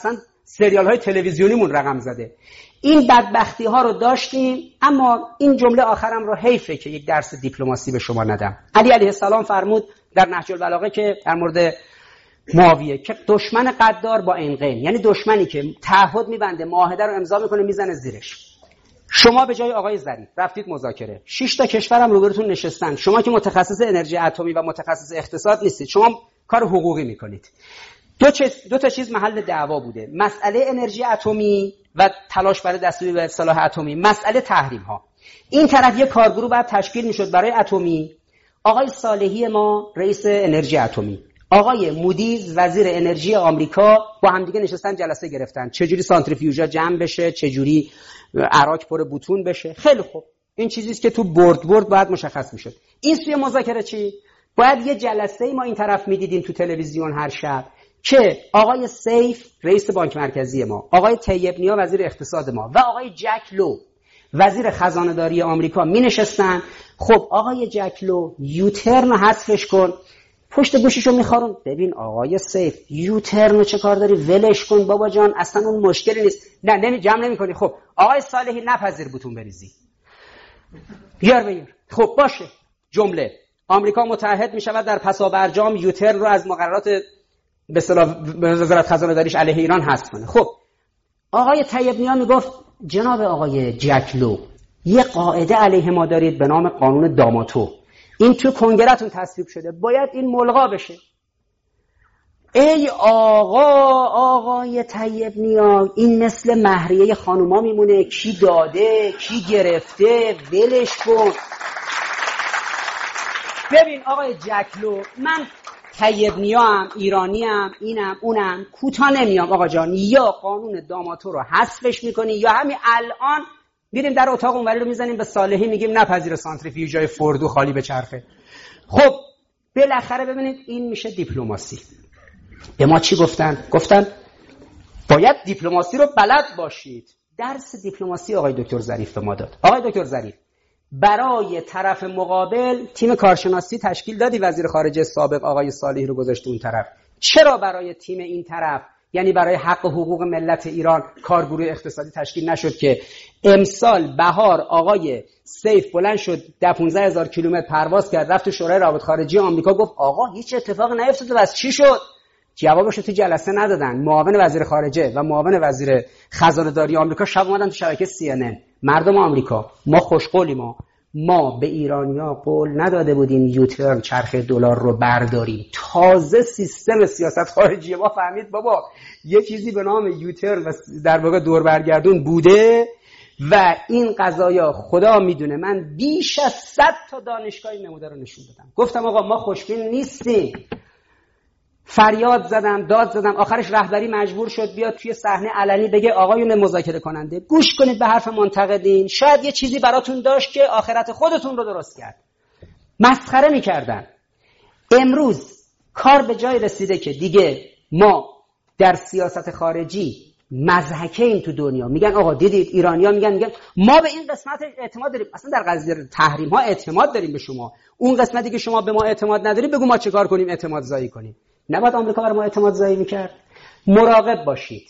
سریال های تلویزیونیمون رقم زده. این بدبختی ها رو داشتیم. اما این جمله آخرم رو حیفه که یک درس دیپلماسی به شما ندم. علی علیه السلام فرمود در نهج البلاغه که در مورد معاویه که دشمن قدار با عین غین، یعنی دشمنی که تعهد میبنده، معاهده رو امضا میکنه، میزنه زیرش. شما به جای آقای ظریف رفتید مذاکره، شش تا کشورم روبروتون نشستن، شما که متخصص انرژی اتمی و متخصص اقتصاد نیستید، شما کار حقوقی میکنید. دو, چیز، دو تا چیز محل دعوا بوده: مسئله انرژی اتمی و تلاش برای دستیابی به سلاح اتمی، مسئله تحریم ها. این طرف یک کارگروه بعد تشکیل میشد برای اتمی، آقای صالحی ما رئیس انرژی اتمی، آقای مودیز وزیر انرژی آمریکا با هم دیگه نشستن جلسه گرفتن چجوری سانتریفیوژا جمع بشه، چجوری عراق پر بوتون بشه. خیلی خوب، این چیزی است که تو برد برد باید مشخص میشد. این سوی مذاکره چی؟ باید یه جلسه ما این طرف میدیدیم تو تلویزیون هر شب که آقای سیف رئیس بانک مرکزی ما، آقای طیب نیا وزیر اقتصاد ما و آقای جک لو وزیر خزانه داری آمریکا می نشستن. خب آقای جک لو یوترن حذفش کن، پشت گوشیشو میخارون، ببین آقای سیف یوترن چه کار داری، ولش کن بابا جان، اصلا اون مشکلی نیست. نه نمی جمع نمی‌کنی. خب آقای صالحی نپذیر بوتون بریزی، بیار بیار. خب باشه. جمله آمریکا متحد میشود در پسابرجام یوترن رو از مقررات به اصطلاح وزارت خزانه داریش علیه ایران حذف کنه. خب آقای طیب نیا میگفت جناب آقای جک لو یه قاعده علیه ما دارید به نام قانون داماتو، این تو کنگره‌تون تصویب شده، باید این ملغا بشه. ای آقا آقای طیب نیا، این مثل مهریه خانوما میمونه، کی داده کی گرفته، ولش کن. ببین آقای جکلو، من طیب نیا هم، ایرانی هم، اینم اونم، کوتاه نمیام آقا جان. یا قانون داماتو رو حذفش میکنی یا همین الان میریم در اتاق اونوری رو میزنیم به صالحی میگیم نپذیر سانتریفیوژای فردو خالی به چرخه. خب بالاخره ببینید این میشه دیپلماسی. به ما چی گفتن؟ گفتن باید دیپلماسی رو بلد باشید. درس دیپلماسی آقای دکتر ظریف به ما داد. آقای دکتر ظریف برای طرف مقابل تیم کارشناسی تشکیل دادی، وزیر خارجه سابق آقای صالحی رو گذاشته اون طرف. چرا برای تیم این طرف، یعنی برای حق و حقوق ملت ایران، کارگروه اقتصادی تشکیل نشد که امسال بهار آقای سیف بلند شد ده پانزده هزار کیلومتر پرواز کرد رفت تو شورای روابط خارجه آمریکا گفت آقا هیچ اتفاق نیفتاد؟ بس چی شد؟ جوابش رو تو جلسه ندادن. معاون وزیر خارجه و معاون وزیر خزانه داری آمریکا شب اومدن تو شبکه سی ان ان. مردم آمریکا ما خوشقولی، ما ما به ایرانیا قول نداده بودیم یوترن چرخه دلار رو برداریم. تازه سیستم سیاست خارجی ما فهمید بابا یه چیزی به نام یوترن و در واقع دور برگردون بوده و این قضایا خدا میدونه من بیش از صد تا دانشگاهی نموده رو نشون دادم. گفتم آقا ما خوشبین نیستیم. فریاد زدم، داد زدم، آخرش رهبری مجبور شد بیاد توی صحنه علنی بگه آقایون مذاکره کننده گوش کنید به حرف منتقدین، شاید یه چیزی براتون داشت که آخرت خودتون رو درست کرد. مسخره میکردن. امروز کار به جای رسیده که دیگه ما در سیاست خارجی مضحکه‌ایم تو دنیا. میگن آقا دیدید ایرانی‌ها میگن میگن ما به این قسمت اعتماد داریم. اصلا در قضیه تحریم ها اعتماد داریم به شما. اون قسمتی که شما به ما اعتماد ندارید بگو ما چه کار کنیم اعتماد زایی کنیم. نباید آمریکا برای ما اعتماد زایی میکرد. مراقب باشید.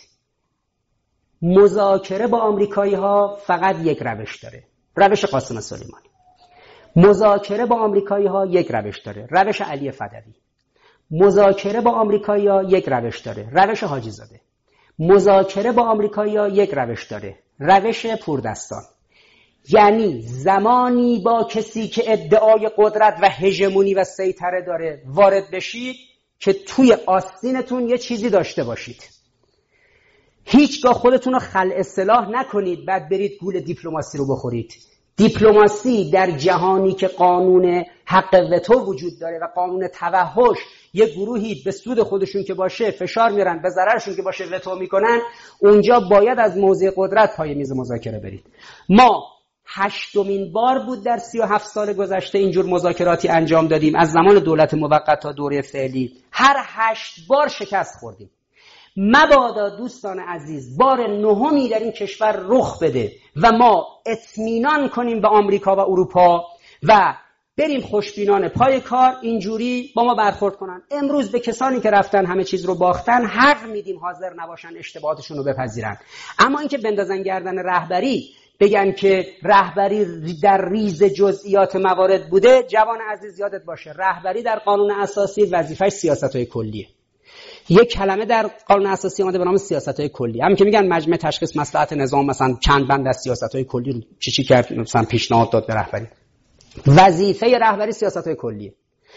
مذاکره با آمریکایی‌ها فقط یک روش داره. روش قاسم سلیمانی. مذاکره با آمریکایی‌ها یک روش داره. روش علی فدوی. مذاکره با آمریکایی‌ها یک روش داره. روش حاجی زاده. مذاکره با آمریکایی‌ها یک روش داره. روش پوردستان. یعنی زمانی با کسی که ادعای قدرت و هژمونی و سیطره داره وارد بشید که توی آستینتون یه چیزی داشته باشید. هیچگاه خودتون رو خلع سلاح نکنید بعد برید گول دیپلماسی رو بخورید. دیپلماسی در جهانی که قانون حق وتو وجود داره و قانون توحش، یه گروهی به سود خودشون که باشه فشار میارن، به ضررشون که باشه وتو میکنن، اونجا باید از موضع قدرت پای میز مذاکره برید. ما هشتمین بار بود در سی و هفت سال گذشته اینجور مذاکراتی انجام دادیم از زمان دولت موقت تا دوره فعلی. هر هشت بار شکست خوردیم. مبادا دوستان عزیز بار نهمی در این کشور رخ بده و ما اطمینان کنیم به آمریکا و اروپا و بریم خوشبینانه پای کار اینجوری با ما برخورد کنن. امروز به کسانی که رفتن همه چیز رو باختن حق میدیم حاضر نباشن اشتباهاتشون رو بپذیرن. اما اینکه بندازن گردن رهبری بگن که رهبری در ریز جزئیات موارد بوده، جوان عزیز یادت باشه رهبری در قانون اساسی وظیفه‌اش سیاست‌های کلیه. یک کلمه در قانون اساسی اومده به نام سیاست‌های کلی. همین که میگن مجمع تشخیص مصلحت نظام مثلا چند بند از سیاست‌های کلی رو چی چی کرد، مثلا پیشنهاد داد به رهبری. وظیفه رهبری سیاست‌های کلیه.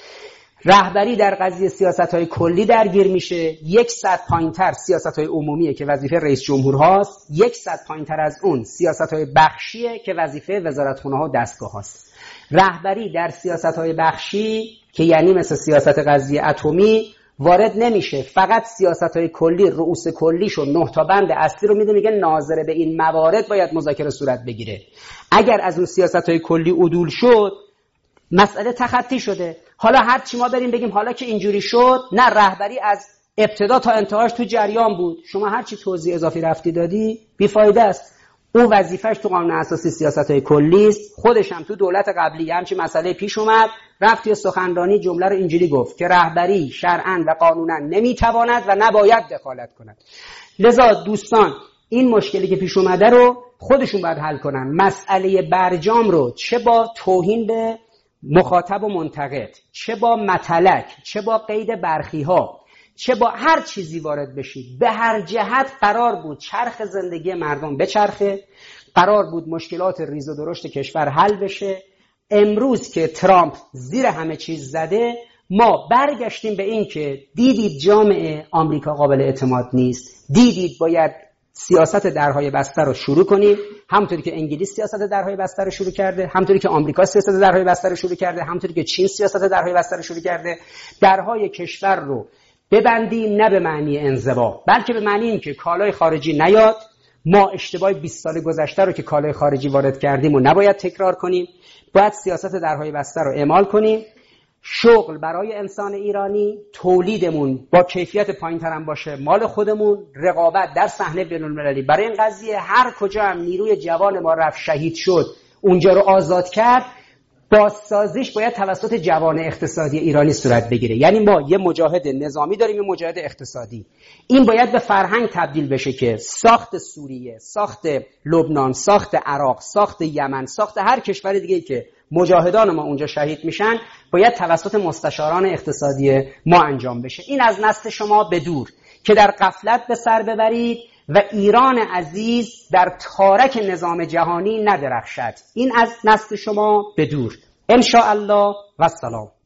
رهبری در قضیه سیاست‌های کلی درگیر میشه. یک صد پایین‌تر سیاست‌های عمومیه که وظیفه رئیس جمهور هاست، یک صد پایین‌تر از اون سیاست‌های بخشیه که وظیفه وزارتخونه‌ها و دستگاه هاست. رهبری در سیاست‌های بخشی که یعنی مثل سیاست قضیه اتمی وارد نمیشه، فقط سیاست‌های کلی رؤوس کلیشو نه تا بند اصلی رو میده، میگه ناظر به این موارد باید مذاکره صورت بگیره. اگر از اون سیاست‌های کلی عدول شد مسئله تخطی شده. حالا هر چی ما بریم بگیم حالا که اینجوری شد، نه رهبری از ابتدا تا انتهاش تو جریان بود، شما هر چی توضیح اضافی رفتی دادی بیفایده است. اون وظیفه‌اش تو قانون اساسی سیاست‌های کلی است. خودش هم تو دولت قبلی همچین مسئله پیش اومد، رفت یه سخنرانی جمله رو اینجوری گفت که رهبری شرعاً و قانوناً نمیتواند و نباید دخالت کند. لذا دوستان این مشکلی که پیش اومده رو خودشون باید حل کنن. مسئله برجام رو چه با توهین به مخاطب و منتقد، چه با متلک، چه با قید برخی‌ها، چه با هر چیزی وارد بشید، به هر جهت قرار بود چرخ زندگی مردم بچرخه، قرار بود مشکلات ریز و درشت کشور حل بشه. امروز که ترامپ زیر همه چیز زده، ما برگشتیم به این که دیدید جامعه آمریکا قابل اعتماد نیست، دیدید باید سیاست درهای بسته رو شروع کنیم، همونطوری که انگلیس سیاست درهای بسته رو شروع کرده، همونطوری که آمریکا سیاست درهای بسته رو شروع کرده، همونطوری که چین سیاست درهای بسته رو شروع کرده. درهای کشور رو ببندیم، نه به معنی انزوا، بلکه به معنی این که کالای خارجی نیاد. ما اشتباه بیست سال گذشته رو که کالای خارجی وارد کردیم و نباید تکرار کنیم. باید سیاست درهای بسته رو اعمال کنیم. شغل برای انسان ایرانی، تولیدمون با کیفیت پایین‌تر هم باشه، مال خودمون، رقابت در صحنه بین‌المللی. برای این قضیه هر کجا هم نیروی جوان ما رفت شهید شد، اونجا رو آزاد کرد، بازسازیش باید توسط جوان اقتصادی ایرانی صورت بگیره. یعنی ما یه مجاهد نظامی داریم، یه مجاهد اقتصادی. این باید به فرهنگ تبدیل بشه که ساخت سوریه، ساخت لبنان، ساخت عراق، ساخت یمن، ساخت هر کشور دیگه که مجاهدان ما اونجا شهید میشن باید توسط مستشاران اقتصادی ما انجام بشه. این از نسل شما به دور که در غفلت به سر ببرید و ایران عزیز در تارک نظام جهانی ندرخشد. این از نسل شما به دور. ان شاء الله و السلام.